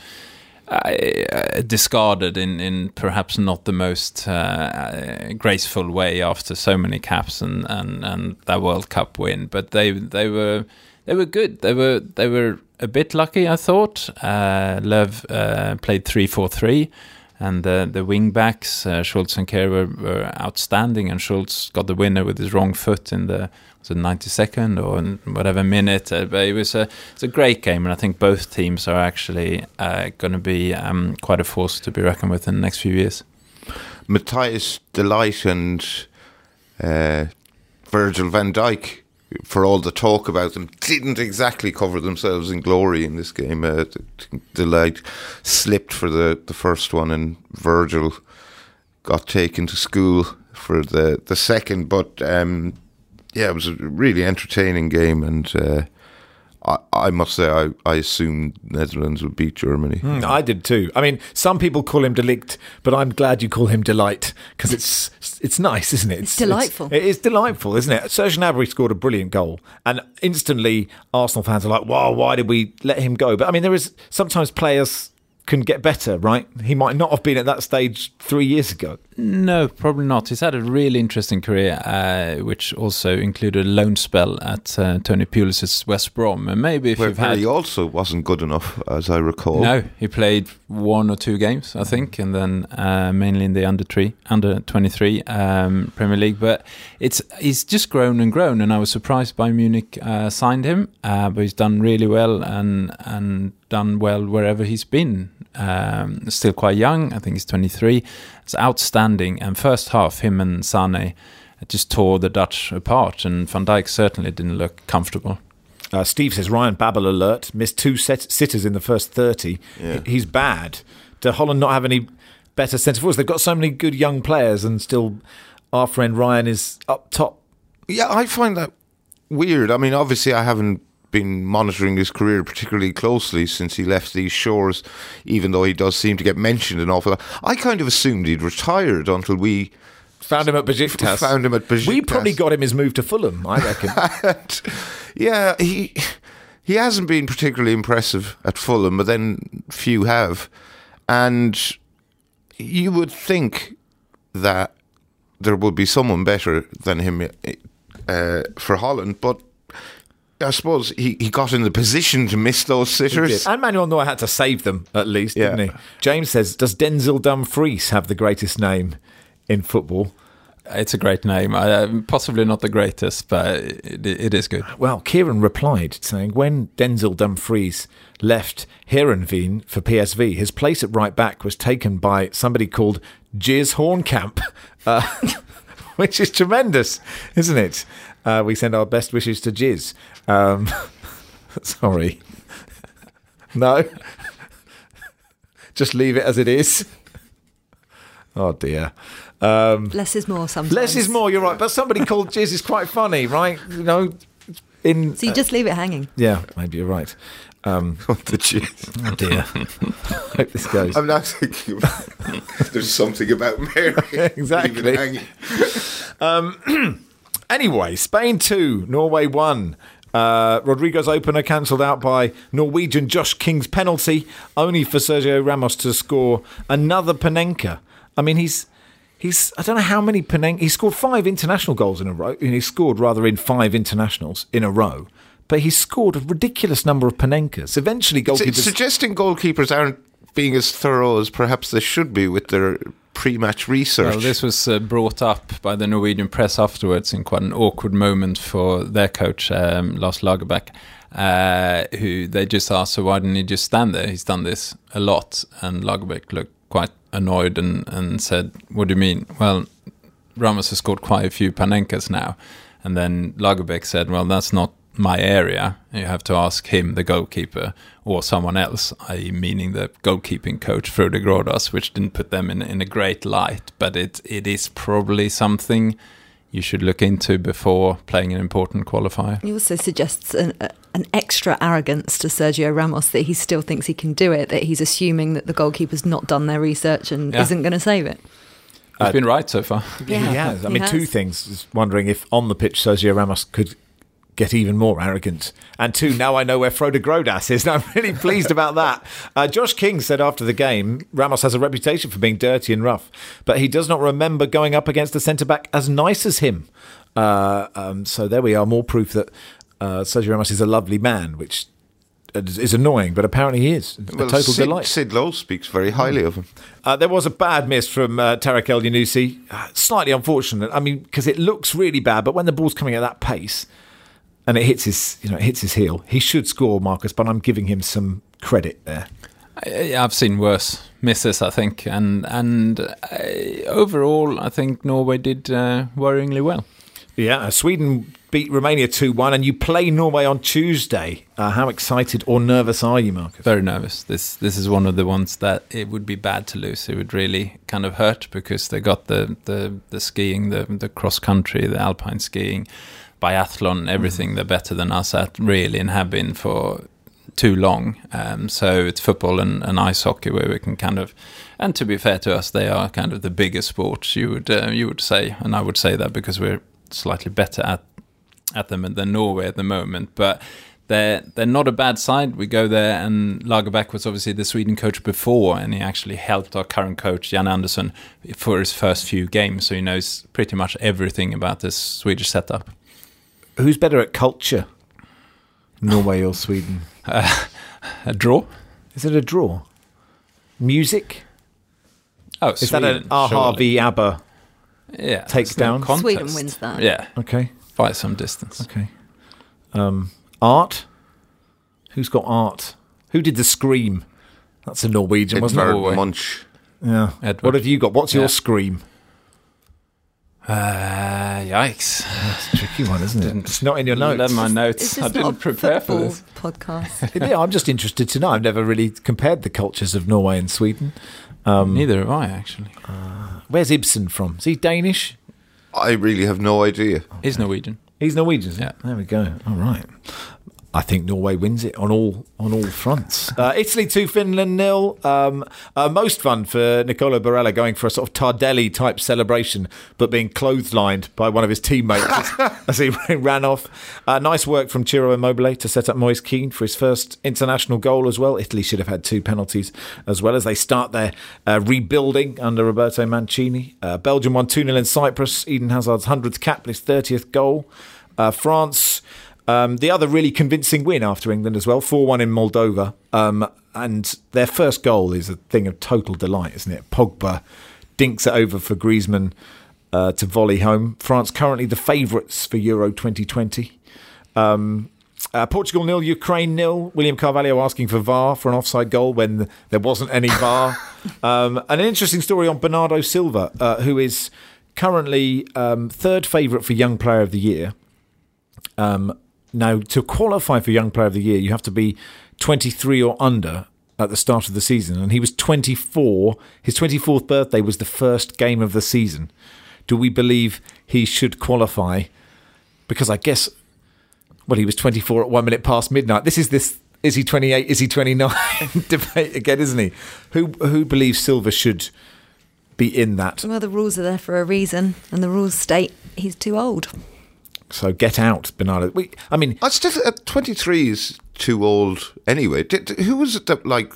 Uh, discarded in, in perhaps not the most uh, graceful way after so many caps and, and, and that World Cup win, but they they were they were good. They were they were a bit lucky, I thought. Uh, Löw uh, played three four three, And uh, the wing backs, uh, Schultz and Kerr were, were outstanding, and Schultz got the winner with his wrong foot in the was it ninety-second or in whatever minute. Uh, but it was a it's a great game, and I think both teams are actually uh, going to be um, quite a force to be reckoned with in the next few years. Matthias de Ligt and uh, Virgil van Dijk, for all the talk about them, didn't exactly cover themselves in glory in this game. Uh, de Ligt slipped for the, the first one, and Virgil got taken to school for the, the second. But um, yeah, it was a really entertaining game, and uh, I, I must say I, I assumed Netherlands would beat Germany. Mm, I did too. I mean, some people call him De Ligt, but I'm glad you call him Delight, because it's it's nice, isn't it? It's, it's delightful. It's, it is delightful, isn't it? Serge Gnabry scored a brilliant goal, and instantly Arsenal fans are like, wow, why did we let him go? But I mean, there is sometimes players can get better, right? He might not have been at that stage three years ago. No, probably not. He's had a really interesting career, uh, which also included a loan spell at uh, Tony Pulis's West Brom. And maybe if Where you've had... he also wasn't good enough, as I recall. No, he played one or two games, I think, and then uh, mainly in the under three, under twenty-three um, Premier League. But it's he's just grown and grown, and I was surprised by Munich uh, signed him, uh, but he's done really well and and done well wherever he's been. Um, still quite young, I think he's twenty-three. It's outstanding, and first half him and Sané just tore the Dutch apart, and Van Dijk certainly didn't look comfortable. Uh, Steve says Ryan Babel alert, missed two set- sitters in the first thirty. Yeah. He's bad. Do Holland not have any better centre forwards? They've got so many good young players, and still our friend Ryan is up top. Yeah, I find that weird. I mean, obviously I haven't been monitoring his career particularly closely since he left these shores, even though he does seem to get mentioned an awful lot. I kind of assumed he'd retired until we found him at Besiktas. Found him at Besiktas. We probably got him his move to Fulham, I reckon. and, yeah, he he hasn't been particularly impressive at Fulham, but then few have. And you would think that there would be someone better than him uh, for Holland, but I suppose he, he got in the position to miss those sitters. And Manuel Neuer had to save them, at least, yeah. didn't he? James says, does Denzel Dumfries have the greatest name in football? It's a great name. Uh, possibly not the greatest, but it, it is good. Well, Kieran replied saying, when Denzel Dumfries left Heerenveen for P S V, his place at right back was taken by somebody called Jizz Hornkamp, uh, which is tremendous, isn't it? Uh, we send our best wishes to Jizz. Um, sorry. No. Just leave it as it is. Oh, dear. Um, less is more sometimes. Less is more, you're right. But somebody called Jizz is quite funny, right? You know, in so you just leave it hanging. Yeah, maybe you're right. Um, the Jizz. Oh, dear. I hope this goes. I'm not thinking about there's something about Mary. Exactly. Um, anyway, Spain two, Norway one. Uh, Rodrigo's opener cancelled out by Norwegian Josh King's penalty, only for Sergio Ramos to score another Panenka. I mean, he's he's I don't know how many Panenka. He scored five international goals in a row. He scored rather in five internationals in a row, but he scored a ridiculous number of Panenkas. Eventually, goalkeepers S- suggesting goalkeepers aren't being as thorough as perhaps they should be with their pre-match research. Well, this was uh, brought up by the Norwegian press afterwards in quite an awkward moment for their coach, um, Lars Lagerbäck, uh, who they just asked, so why didn't he just stand there? He's done this a lot. And Lagerbäck looked quite annoyed and, and said, what do you mean? Well, Ramos has scored quite a few Panenkas now. And then Lagerbäck said, well, that's not my area. You have to ask him, the goalkeeper, or someone else, that is meaning the goalkeeping coach, Frode Grådas, which didn't put them in, in a great light. But it it is probably something you should look into before playing an important qualifier. He also suggests an, uh, an extra arrogance to Sergio Ramos, that he still thinks he can do it, that he's assuming that the goalkeeper's not done their research and yeah. isn't going to save it. He's Uh, been right so far. Yeah, he has. I he mean, has. two things. Just wondering if on the pitch Sergio Ramos could get even more arrogant. And two, now I know where Frode Grådas is, and I'm really pleased about that. Uh, Josh King said after the game, Ramos has a reputation for being dirty and rough, but he does not remember going up against a centre-back as nice as him. Uh, um, so there we are, more proof that uh, Sergio Ramos is a lovely man, which is annoying, but apparently he is a Well, total Sid, delight. Sid Lowe speaks very highly of him. Uh, there was a bad miss from uh, Tarek El Yunusi. Uh, slightly unfortunate. I mean, because it looks really bad, but when the ball's coming at that pace and it hits his, you know, it hits his heel, he should score, Marcus. But I'm giving him some credit there. I, I've seen worse misses, I think, and and uh, overall, I think Norway did uh, worryingly well. Yeah, uh, Sweden beat Romania two one, and you play Norway on Tuesday. Uh, how excited or nervous are you, Marcus? Very nervous. This this is one of the ones that it would be bad to lose. It would really kind of hurt because they got the the, the skiing, the the cross country, the alpine skiing, biathlon, everything. Mm. They're better than us at really, and have been for too long. Um, so it's football and, and ice hockey where we can kind of, and to be fair to us, they are kind of the biggest sports. You would uh, you would say, and I would say that because we're slightly better at at them than Norway at the moment, but they're they're not a bad side. We go there, and Lagerbäck was obviously the Sweden coach before, and he actually helped our current coach Jan Andersson for his first few games, so he knows pretty much everything about this Swedish setup. Who's better at culture, Norway or Sweden? Uh, a draw? Is it a draw? Music? Oh, is Sweden, that an Aha v ABBA? Yeah, takes down. Sweden wins that. Yeah. Okay. By some distance. Okay. Um, art. Who's got art? Who did the scream? That's a Norwegian, wasn't it? Edvard Munch. Yeah. Edward. What have you got? What's yeah. your scream? Uh, yikes. That's a tricky one, isn't it? It's not in your notes. Led my notes. Is this I didn't not a prepare for football this podcast. Yeah, I'm just interested to know. I've never really compared the cultures of Norway and Sweden. Um, Neither have I, actually. Uh, where's Ibsen from? Is he Danish? I really have no idea. He's Norwegian. He's Norwegian. Yeah. There we go. All right. I think Norway wins it on all on all fronts. Uh, Italy two, Finland nil. Um, uh, most fun for Nicolo Barella going for a sort of Tardelli type celebration, but being clotheslined by one of his teammates as, as he ran off. Uh, nice work from Ciro Immobile to set up Moise Kean for his first international goal as well. Italy should have had two penalties as well as they start their uh, rebuilding under Roberto Mancini. Uh, Belgium won two nil in Cyprus. Eden Hazard's hundredth cap, his thirtieth goal. Uh, France. Um, the other really convincing win after England as well, four one in Moldova. Um, and their first goal is a thing of total delight, isn't it? Pogba dinks it over for Griezmann uh, to volley home. France currently the favourites for Euro twenty twenty. Um, uh, Portugal nil, Ukraine nil. William Carvalho asking for V A R for an offside goal when there wasn't any V A R. um, and an interesting story on Bernardo Silva, uh, who is currently um, third favourite for Young Player of the Year. Um, now, to qualify for Young Player of the Year, you have to be twenty-three or under at the start of the season. And he was twenty-four. His twenty-fourth birthday was the first game of the season. Do we believe he should qualify? Because I guess, well, he was twenty-four at one minute past midnight. This is this, is he twenty-eight, is he twenty-nine debate again, isn't he? Who, who believes Silva should be in that? Well, the rules are there for a reason, and the rules state he's too old. So get out, Bernardo. We, I mean, I still uh, twenty-three is too old anyway. Did, who was it that like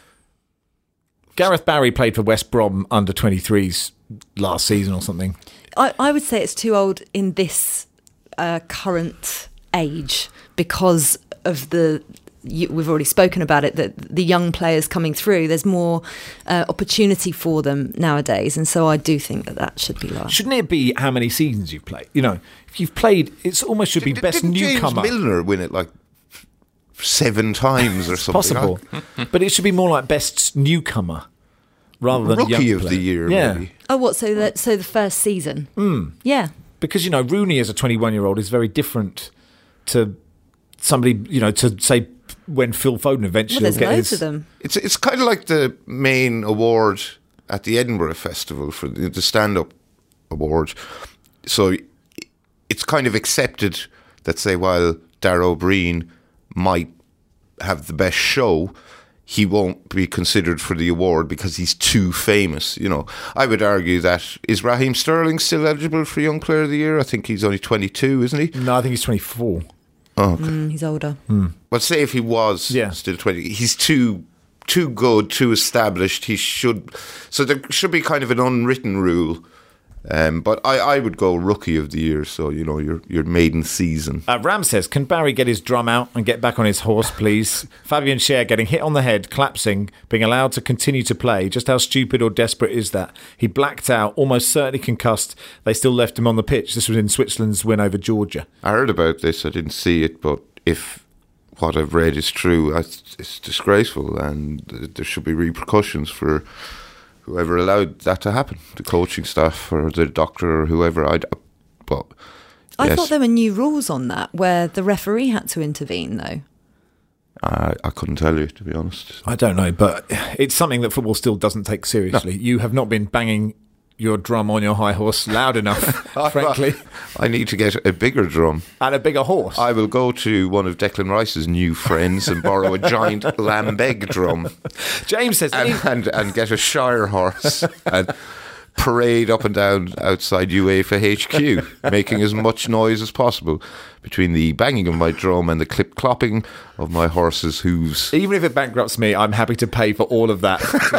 Gareth Barry played for West Brom under twenty-threes last season or something? I, I would say it's too old in this uh, current age because of the. You, we've already spoken about it, that the young players coming through, there's more uh, opportunity for them nowadays, and so I do think that that should be lower. Shouldn't it be how many seasons you've played? You know, if you've played, it almost should be did, best didn't newcomer. James Milner win it like seven times or something? Possible, but it should be more like best newcomer rather than Rookie young of player. the year, yeah. maybe. Oh, what? So that so the first season? Mm. Yeah, because you know Rooney as a twenty-one-year-old is very different to somebody, you know, to say when Phil Foden eventually well, there's will get loads his. of them. It's it's kind of like the main award at the Edinburgh Festival for the, the stand-up award. So it's kind of accepted that, say, while Darragh O'Brien might have the best show, he won't be considered for the award because he's too famous. You know, I would argue that is Raheem Sterling still eligible for Young Player of the Year? I think he's only twenty-two, isn't he? No, I think he's twenty-four. Oh, okay. Mm, he's older. Mm. Well, say if he was yeah. still twenty, he's too too good, too established. He should. So there should be kind of an unwritten rule Um, but I, I would go rookie of the year, so, you know, your your maiden season. Uh, Ram says, can Barry get his drum out and get back on his horse, please? Fabian Schär getting hit on the head, collapsing, being allowed to continue to play. Just how stupid or desperate is that? He blacked out, almost certainly concussed. They still left him on the pitch. This was in Switzerland's win over Georgia. I heard about this. I didn't see it, but if what I've read is true, it's, it's disgraceful, and there should be repercussions for whoever allowed that to happen, the coaching staff or the doctor or whoever. I, but I yes. thought there were new rules on that where the referee had to intervene, though. I, I couldn't tell you, to be honest. I don't know, but it's something that football still doesn't take seriously. No. You have not been banging your drum on your high horse loud enough, frankly. I need to get a bigger drum. And a bigger horse. I will go to one of Declan Rice's new friends and borrow a giant Lambeg drum. James says... And, and, and get a Shire horse and parade up and down outside UEFA H Q, making as much noise as possible between the banging of my drum and the clip-clopping of my horse's hooves. Even if it bankrupts me, I'm happy to pay for all of that to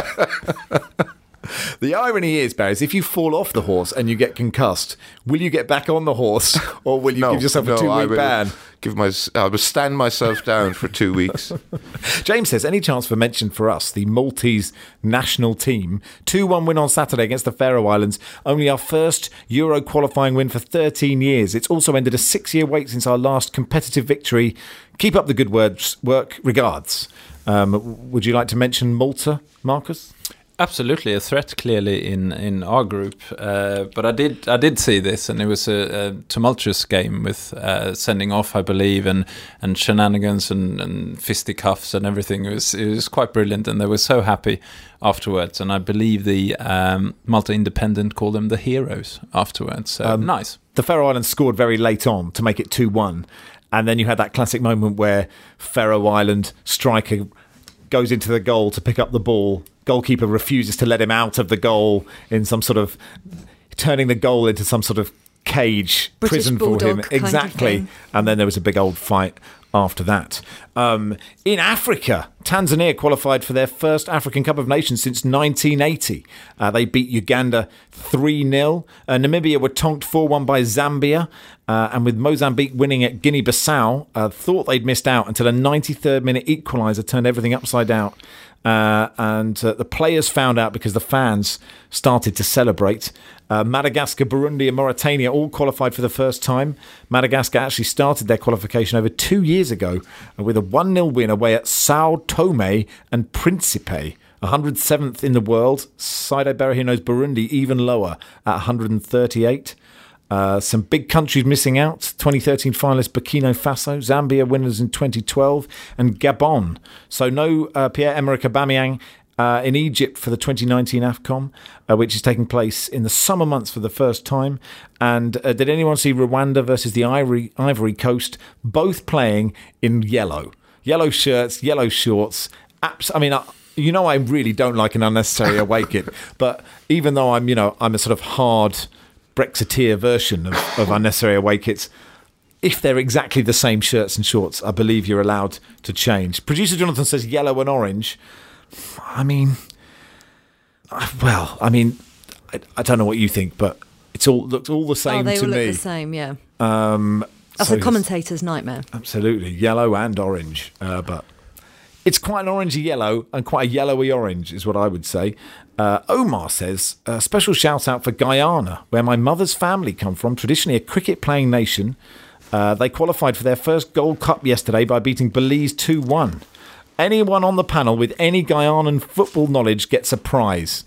see it. The irony is, Barry, is if you fall off the horse and you get concussed, will you get back on the horse, or will you no, give yourself no, a two-week ban? Give my, I will stand myself down for two weeks. James says, any chance for mention for us, the Maltese national team? two one win on Saturday against the Faroe Islands. Only our first Euro qualifying win for thirteen years. It's also ended a six-year wait since our last competitive victory. Keep up the good words, work. Regards. Um, would you like to mention Malta, Marcus? Absolutely, a threat clearly in, in our group, uh, but I did I did see this, and it was a, a tumultuous game with uh, sending off, I believe, and, and shenanigans and, and fisticuffs and everything. It was it was quite brilliant, and they were so happy afterwards. And I believe the um, Malta Independent called them the heroes afterwards. So um, nice. The Faroe Islands scored very late on to make it two one, and then you had that classic moment where Faroe Island striker goes into the goal to pick up the ball. Goalkeeper refuses to let him out of the goal in some sort of turning the goal into some sort of cage British prison for him. Exactly. And then there was a big old fight after that. Um, in Africa, Tanzania qualified for their first African Cup of Nations since nineteen eighty. Uh, they beat Uganda three nil. Uh, Namibia were tonked four one by Zambia. Uh, and with Mozambique winning at Guinea-Bissau, uh, thought they'd missed out until a ninety-third minute equaliser turned everything upside down. Uh, and uh, the players found out because the fans started to celebrate. Uh, Madagascar, Burundi and Mauritania all qualified for the first time. Madagascar actually started their qualification over two years ago with a one nil win away at Sao Tome and Principe, one hundred seventh in the world. Saido Berahino knows Burundi even lower at one hundred thirty-eight. Uh, some big countries missing out. twenty thirteen finalist Burkina Faso, Zambia winners in twenty twelve, and Gabon. So no uh, Pierre-Emerick Aubameyang uh, in Egypt for the twenty nineteen AFCON, uh, which is taking place in the summer months for the first time. And uh, did anyone see Rwanda versus the Ivory, Ivory Coast, both playing in yellow? Yellow shirts, yellow shorts. Abs- I mean, I, you know I really don't like an unnecessary away kit, but even though I'm, you know, I'm a sort of hard Brexiteer version of, of unnecessary away kits, if they're exactly the same shirts and shorts, I believe you're allowed to change. Producer Jonathan says yellow and orange. I mean, well, I mean, I, I don't know what you think, but it's all looks all the same oh, they to all me. Look the same, yeah. Um, That's so a commentator's nightmare. Absolutely, yellow and orange, uh, but it's quite an orangey yellow and quite a yellowy orange is what I would say. Uh, Omar says, a special shout out for Guyana, where my mother's family come from, traditionally a cricket playing nation. Uh, they qualified for their first Gold Cup yesterday by beating Belize two one. Anyone on the panel with any Guyanan football knowledge gets a prize.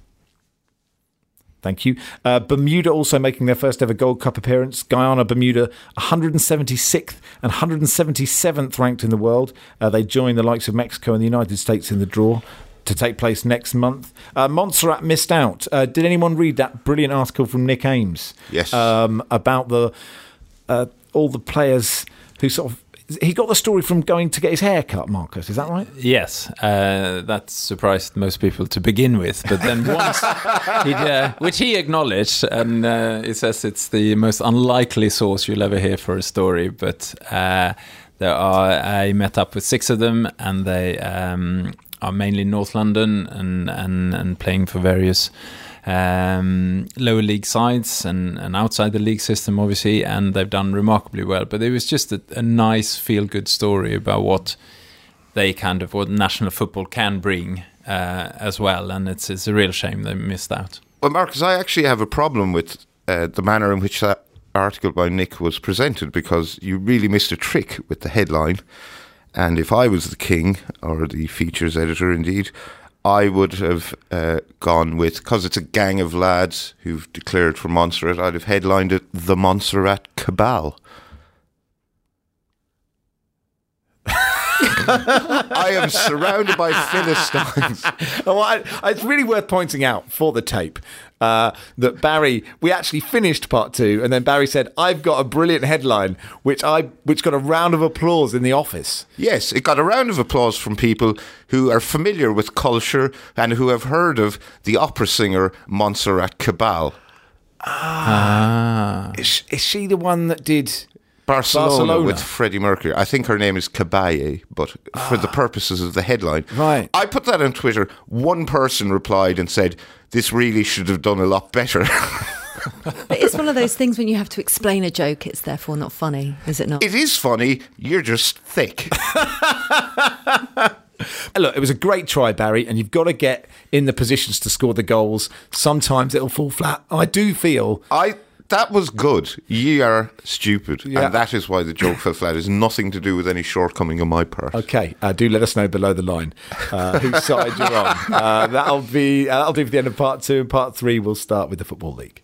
Thank you. Uh, Bermuda also making their first ever Gold Cup appearance. Guyana, Bermuda, one hundred seventy-sixth and one hundred seventy-seventh ranked in the world. Uh, they join the likes of Mexico and the United States in the draw to take place next month. Uh, Montserrat missed out. Uh, did anyone read that brilliant article from Nick Ames? Yes. Um, about the uh, all the players who sort of... He got the story from going to get his hair cut, Marcus, is that right? Yes, uh, that surprised most people to begin with. But then once, he, uh, which he acknowledged, and uh, he says it's the most unlikely source you'll ever hear for a story. But uh, there are, I met up with six of them, and they um, are mainly North London and, and, and playing for various um, lower league sides and, and outside the league system, obviously, and they've done remarkably well. But it was just a, a nice feel-good story about what they kind of, what national football can bring uh, as well, and it's it's a real shame they missed out. Well, Marcus, I actually have a problem with uh, the manner in which that article by Nick was presented, because you really missed a trick with the headline. And if I was the king, or the features editor indeed, I would have uh, gone with, because it's a gang of lads who've declared for Montserrat, I'd have headlined it The Montserrat Cabal. I am surrounded by Philistines. Oh, I, it's really worth pointing out for the tape uh, that Barry, we actually finished part two, and then Barry said, I've got a brilliant headline, which I which got a round of applause in the office. Yes, it got a round of applause from people who are familiar with culture and who have heard of the opera singer Montserrat Cabal. Ah. Is, is she the one that did... Barcelona, Barcelona with Freddie Mercury. I think her name is Cabaye, but ah. for the purposes of the headline. Right. I put that on Twitter. One person replied and said, this really should have done a lot better. But it's one of those things when you have to explain a joke, it's therefore not funny, is it not? It is funny. You're just thick. Look, it was a great try, Barry, and you've got to get in the positions to score the goals. Sometimes it'll fall flat. I do feel... I... That was good. You are stupid. Yeah. And that is why the joke fell flat. It has nothing to do with any shortcoming on my part. Okay, uh, do let us know below the line uh, whose side you're on. Uh, that'll be uh, that'll do for the end of part two. And part three, we'll start with the Football League.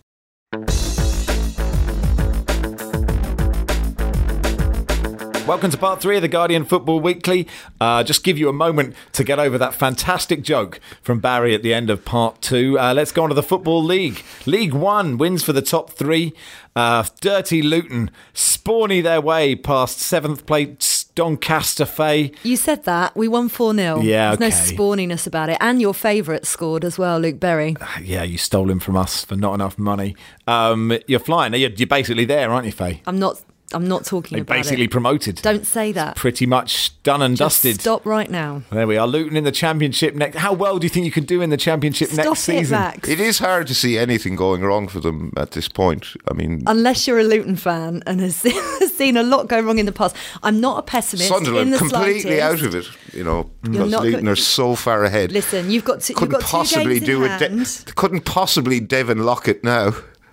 Welcome to part three of the Guardian Football Weekly. Uh, just give you a moment to get over that fantastic joke from Barry at the end of part two. Uh, let's go on to the Football League. League One wins for the top three. Uh, dirty Luton spawny their way past seventh place Doncaster Fay. You said that. We won four nil. Yeah, There's okay. no spawniness about it. And your favourite scored as well, Luke Berry. Uh, yeah, you stole him from us for not enough money. Um, you're flying. You're, you're basically there, aren't you, Faye? I'm not... I'm not talking They about basically it. promoted. Don't say that. Pretty much done and Just dusted. Stop right now. There we are. Luton in the Championship next. How well do you think you can do in the Championship Stop next season? It, Max. It is hard to see anything going wrong for them at this point. I mean, unless you're a Luton fan and has seen a lot go wrong in the past. I'm not a pessimist. Sunderland in the completely slightest. out of it, you know, You're because not Luton go- are so far ahead. Listen, you've got to, couldn't you've got possibly two games do in it. De- hand. couldn't possibly Devon Lockett now.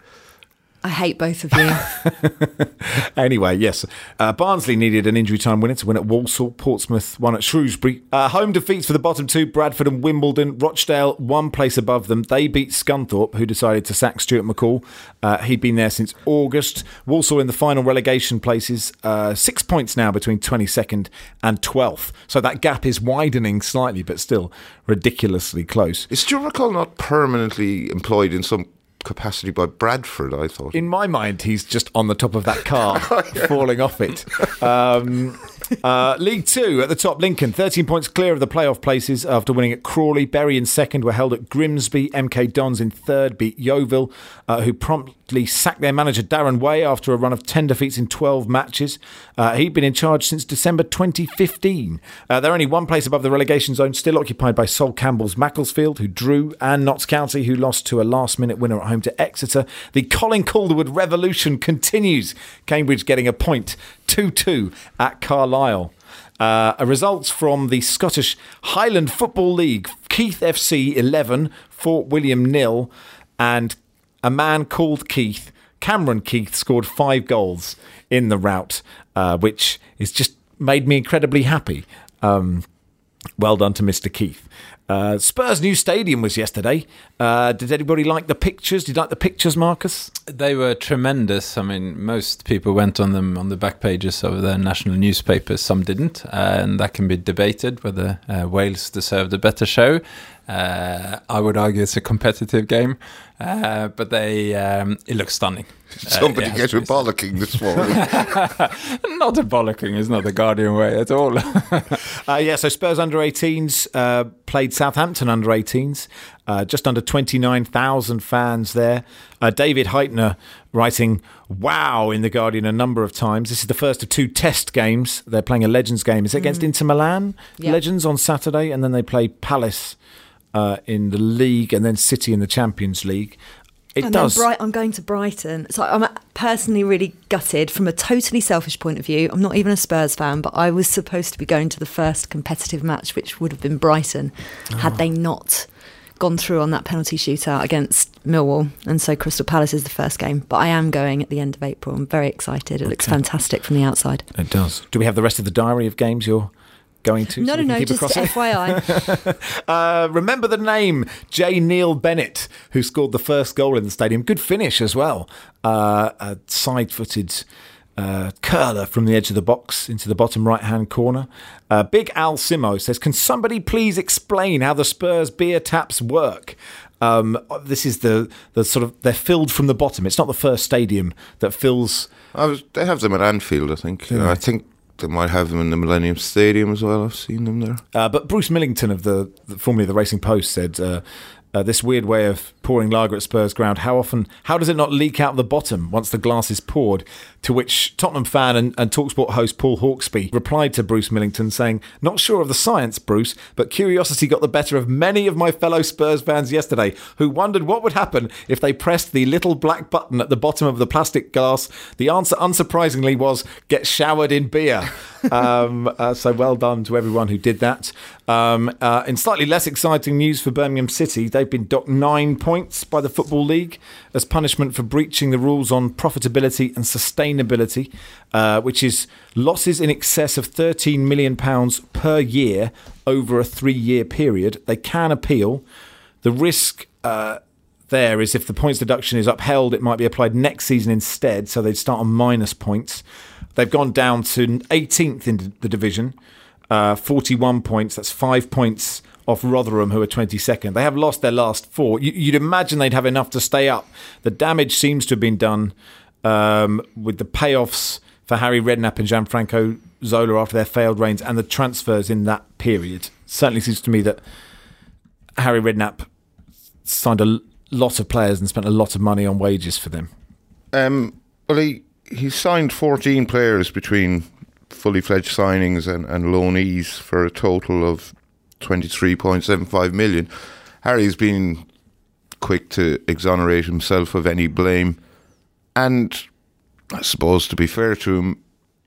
I hate both of you. Anyway, yes. Uh, Barnsley needed an injury time winner to win at Walsall. Portsmouth won at Shrewsbury. Uh, home defeats for the bottom two, Bradford and Wimbledon. Rochdale, one place above them. They beat Scunthorpe, who decided to sack Stuart McCall. Uh, he'd been there since August. Walsall in the final relegation places. Uh, six points now between twenty-second and twelfth. So that gap is widening slightly, but still ridiculously close. Is Stuart McCall not permanently employed in some capacity by Bradford, I thought? In my mind, he's just on the top of that car, falling off it. Um, uh, League Two, at the top, Lincoln, thirteen points clear of the playoff places after winning at Crawley. Bury in second were held at Grimsby. M K Dons in third beat Yeovil, uh, who promptly sacked their manager Darren Way after a run of ten defeats in twelve matches. Uh, he'd been in charge since December twenty fifteen. Uh, they're only one place above the relegation zone, still occupied by Sol Campbell's Macclesfield, who drew, and Notts County, who lost to a last-minute winner at home to Exeter. The Colin Calderwood revolution continues. Cambridge getting a point, two two at Carlisle. Uh, a results from the Scottish Highland Football League. Keith F C eleven, Fort William nil, and a man called Keith, Cameron Keith, scored five goals in the rout, uh, which has just made me incredibly happy. Um, well done to Mister Keith. Uh, Spurs' new stadium was yesterday. Uh, did anybody like the pictures? Did you like the pictures, Marcus? They were tremendous. I mean, most people went on them on the back pages of the national newspapers. Some didn't, uh, and that can be debated whether uh, Wales deserved a better show. Uh, I would argue it's a competitive game, uh, but they um, it looks stunning. Somebody uh, yeah, get a bollocking this morning. Not a bollocking. It's not the Guardian way at all. uh, yeah, so Spurs under eighteens uh, played Southampton under eighteens. Uh, just under twenty-nine thousand fans there. Uh, David Heitner writing, wow, in The Guardian a number of times. This is the first of two test games. They're playing a Legends game. Is it against mm. Inter Milan? Yeah. Legends on Saturday, and then they play Palace uh, in the league, and then City in the Champions League. It and does. Then Bright, I'm going to Brighton. So I'm personally really gutted from a totally selfish point of view. I'm not even a Spurs fan, but I was supposed to be going to the first competitive match, which would have been Brighton, oh. had they not gone through on that penalty shootout against Millwall. And so Crystal Palace is the first game. But I am going at the end of April. I'm very excited. It okay. looks fantastic from the outside. It does. Do we have the rest of the diary of games you're going to? No, so no, no, just F Y I. uh, remember the name, J. Neil Bennett, who scored the first goal in the stadium. Good finish as well. Uh, a side-footed uh, curler from the edge of the box into the bottom right-hand corner. Uh, Big Al Simo says, can somebody please explain how the Spurs beer taps work? Um, this is the, the sort of, they're filled from the bottom. It's not the first stadium that fills. I was, they have them at Anfield, I think. Yeah. I think they might have them in the Millennium Stadium as well. I've seen them there. Uh, but Bruce Millington of the, the formerly the Racing Post said uh, uh, this weird way of pouring lager at Spurs ground. How often? How does it not leak out the bottom once the glass is poured? To which Tottenham fan and, and TalkSport host Paul Hawksby replied to Bruce Millington saying, "Not sure of the science, Bruce, but curiosity got the better of many of my fellow Spurs fans yesterday, who wondered what would happen if they pressed the little black button at the bottom of the plastic glass. The answer, unsurprisingly, was get showered in beer." um, uh, so well done to everyone who did that. Um, uh, in slightly less exciting news for Birmingham City, they've been docked nine points by the Football League as punishment for breaching the rules on profitability and sustainability, uh, which is losses in excess of thirteen million pounds per year over a three-year period. They can appeal. The risk uh, there is if the points deduction is upheld, it might be applied next season instead, so they'd start on minus points. They've gone down to eighteenth in the division, uh, forty-one points. That's five points off Rotherham, who are twenty-second. They have lost their last four. You'd imagine they'd have enough to stay up. The damage seems to have been done um, with the payoffs for Harry Redknapp and Gianfranco Zola after their failed reigns and the transfers in that period. Certainly seems to me that Harry Redknapp signed a lot of players and spent a lot of money on wages for them. Um, well, he, he signed fourteen players between fully fledged signings and, and loanees for a total of twenty-three point seven five million. Harry's been quick to exonerate himself of any blame, and I suppose, to be fair to him,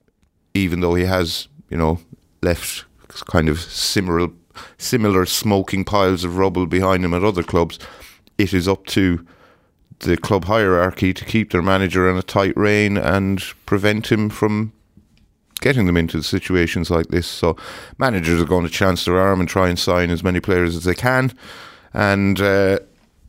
even though he has, you know, left kind of similar similar smoking piles of rubble behind him at other clubs, it is up to the club hierarchy to keep their manager in a tight rein and prevent him from getting them into situations like this. So managers are going to chance their arm and try and sign as many players as they can. And uh,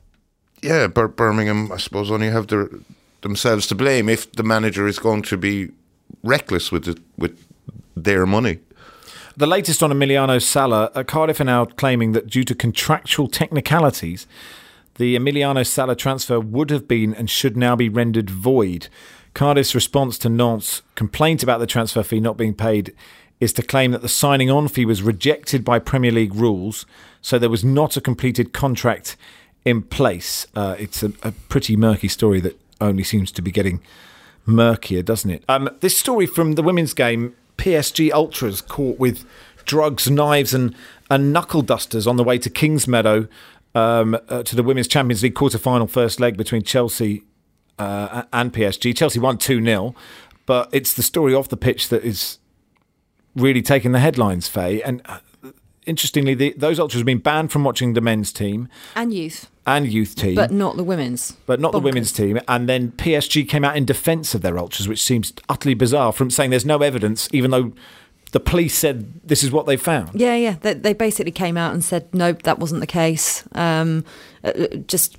yeah, Bir- Birmingham, I suppose, only have their, themselves to blame if the manager is going to be reckless with it, with their money. The latest on Emiliano Sala, uh, Cardiff are now claiming that due to contractual technicalities, the Emiliano Sala transfer would have been and should now be rendered void. Cardiff's response to Nantes' complaint about the transfer fee not being paid is to claim that the signing on fee was rejected by Premier League rules, so there was not a completed contract in place. Uh, it's a, a pretty murky story that only seems to be getting murkier, doesn't it? Um, this story from the women's game, P S G ultras caught with drugs, knives and, and knuckle dusters on the way to Kingsmeadow um, uh, to the Women's Champions League quarter-final first leg between Chelsea uh, and P S G. Chelsea won two nil, but it's the story off the pitch that is really taking the headlines, Faye. And uh, interestingly, the, those ultras have been banned from watching the men's team. And youth. And youth team. But not the women's. But not Bonkers. the women's team. And then P S G came out in defence of their ultras, which seems utterly bizarre, from saying there's no evidence, even though the police said this is what they found. Yeah, yeah. They, they basically came out and said, no, that wasn't the case. Um, just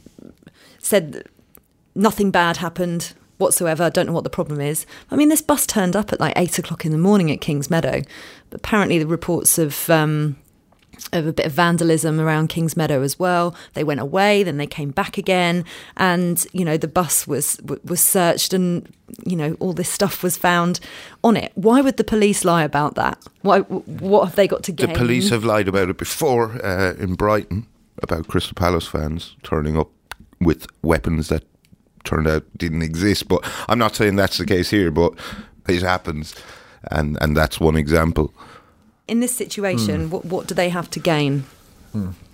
said nothing bad happened whatsoever. I don't know what the problem is. I mean, this bus turned up at like eight o'clock in the morning at Kingsmeadow. But apparently the reports of... Um, of a bit of vandalism around Kingsmeadow as well. They went away, then they came back again, and you know the bus was was searched, and you know all this stuff was found on it. Why would the police lie about that? Why? What have they got to gain? The police have lied about it before uh, in Brighton about Crystal Palace fans turning up with weapons that turned out didn't exist. But I'm not saying that's the case here, but it happens, and and that's one example. In this situation, mm. what what do they have to gain? Mm.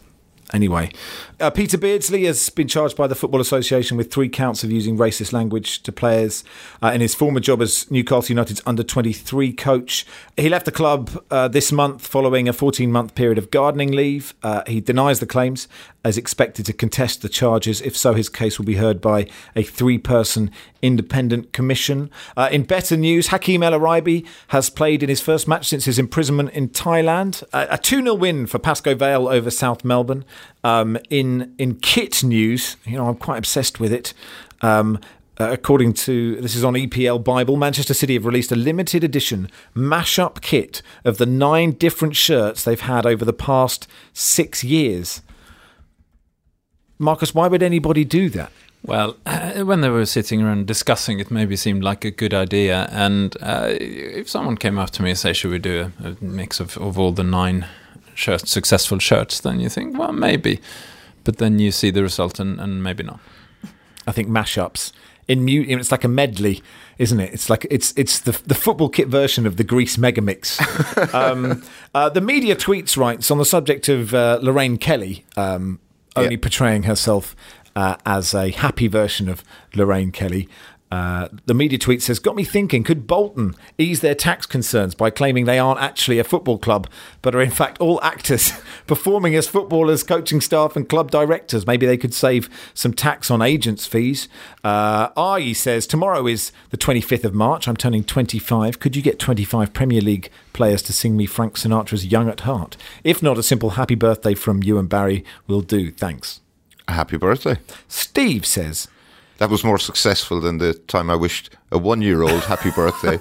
Anyway, uh, Peter Beardsley has been charged by the Football Association with three counts of using racist language to players uh, in his former job as Newcastle United's under twenty-three coach. He left the club uh, this month following a fourteen-month period of gardening leave. Uh, he denies the claims, is expected to contest the charges. If so, his case will be heard by a three-person independent commission. Uh, in better news, Hakeem El Araibi has played in his first match since his imprisonment in Thailand. Uh, a two nil win for Pascoe Vale over South Melbourne. Um, in in kit news, you know, I'm quite obsessed with it. Um, uh, according to, this is on E P L Bible, Manchester City have released a limited edition mash-up kit of the nine different shirts they've had over the past six years. Marcus, why would anybody do that? Well, uh, when they were sitting around discussing it, maybe seemed like a good idea. And uh, if someone came up to me and said, should we do a, a mix of, of all the nine shirts, successful shirts, then you think, well, maybe. But then you see the result and, and maybe not. I think mashups in mu- it's like a medley, isn't it? It's like it's it's the the football kit version of the Grease Megamix. um, uh, the media tweets writes on the subject of uh, Lorraine Kelly um, only yeah. portraying herself uh, as a happy version of Lorraine Kelly. Uh, the media tweet says, got me thinking, could Bolton ease their tax concerns by claiming they aren't actually a football club, but are in fact all actors performing as footballers, coaching staff and club directors? Maybe they could save some tax on agents' fees. Uh, Arye says, tomorrow is the twenty-fifth of March. I'm turning twenty-five. Could you get twenty-five Premier League players to sing me Frank Sinatra's Young at Heart? If not, a simple happy birthday from you and Barry will do. Thanks. Happy birthday. Steve says, that was more successful than the time I wished a one-year-old happy birthday.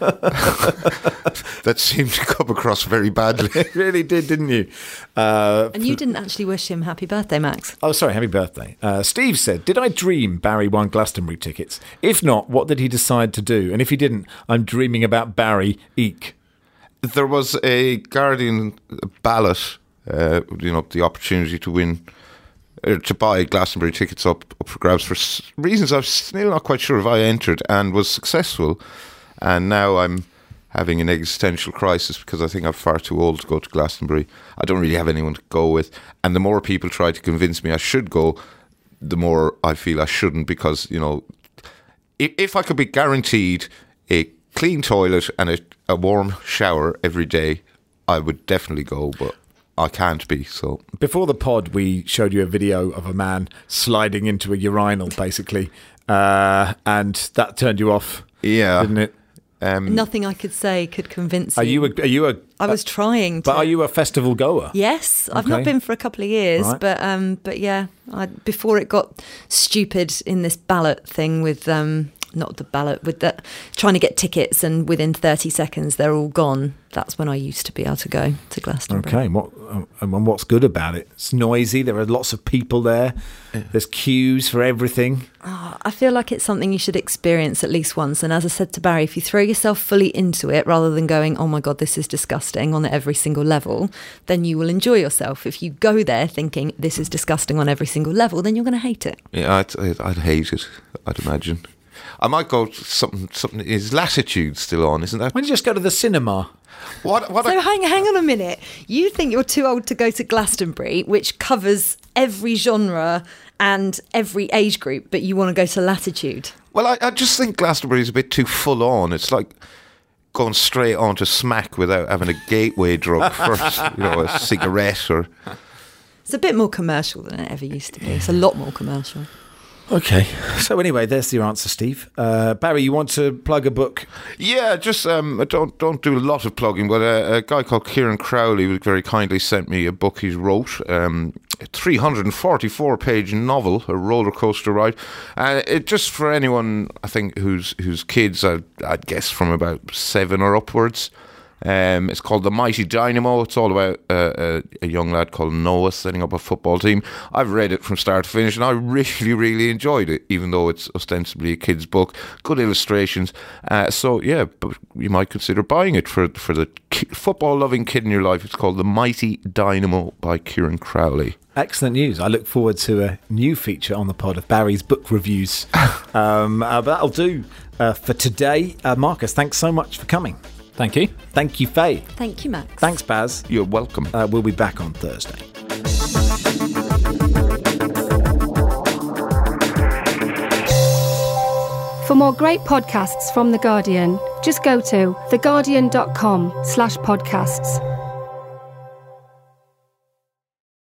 That seemed to come across very badly. It really did, didn't you? Uh, and you didn't actually wish him happy birthday, Max. Oh, sorry, happy birthday. Uh, Steve said, did I dream Barry won Glastonbury tickets? If not, what did he decide to do? And if he didn't, I'm dreaming about Barry, eek. There was a Guardian ballot, uh, you know, the opportunity to win... to buy Glastonbury tickets up, up for grabs for reasons I'm still not quite sure if I entered, and was successful. And now I'm having an existential crisis because I think I'm far too old to go to Glastonbury. I don't really have anyone to go with. And the more people try to convince me I should go, the more I feel I shouldn't, because, you know, if, if I could be guaranteed a clean toilet and a, a warm shower every day, I would definitely go, but I can't be, so... Before the pod, we showed you a video of a man sliding into a urinal, basically, uh, and that turned you off, yeah, didn't it? Um, Nothing I could say could convince are you. you a, are you a... I was trying to... But are you a festival goer? Yes, I've okay. not been for a couple of years, right. but um, but yeah, I, before it got stupid in this ballot thing with... Um, not the ballot, with the trying to get tickets, and within thirty seconds they're all gone. That's when I used to be able to go to Glastonbury. Okay, what and what's good about it? It's noisy. There are lots of people there. There's queues for everything. Oh, I feel like it's something you should experience at least once. And as I said to Barry, if you throw yourself fully into it, rather than going, "Oh my God, this is disgusting," on every single level, then you will enjoy yourself. If you go there thinking this is disgusting on every single level, then you're going to hate it. Yeah, I'd, I'd, I'd hate it. I'd imagine. I might go to something. Something is Latitude still on, isn't that? Why don't you just go to the cinema? What? What? So a- hang, hang on a minute. You think you're too old to go to Glastonbury, which covers every genre and every age group, but you want to go to Latitude? Well, I, I just think Glastonbury is a bit too full on. It's like going straight on to smack without having a gateway drug first. You know, a cigarette or. It's a bit more commercial than it ever used to be. It's a lot more commercial. Okay. So anyway, there's your answer, Steve. Uh, Barry, you want to plug a book? Yeah, just um, I don't don't do a lot of plugging, but a, a guy called Kieran Crowley very kindly sent me a book he wrote, um, a three hundred forty-four page novel, A Roller Coaster Ride. Uh, it just for anyone, I think, whose whose kids, I'd, I'd guess from about seven or upwards. Um, it's called The Mighty Dynamo. It's all about uh, a, a young lad called Noah setting up a football team. I've read it from start to finish and I really, really enjoyed it, even though it's ostensibly a kid's book. Good illustrations. Uh, so, yeah, but you might consider buying it for, for the ki- football-loving kid in your life. It's called The Mighty Dynamo by Kieran Crowley. Excellent news. I look forward to a new feature on the pod of Barry's book reviews. um, uh, but that'll do uh, for today. Uh, Marcus, thanks so much for coming. Thank you. Thank you, Faye. Thank you, Max. Thanks, Baz. You're welcome. Uh, we'll be back on Thursday. For more great podcasts from The Guardian, just go to theguardian.com slash podcasts.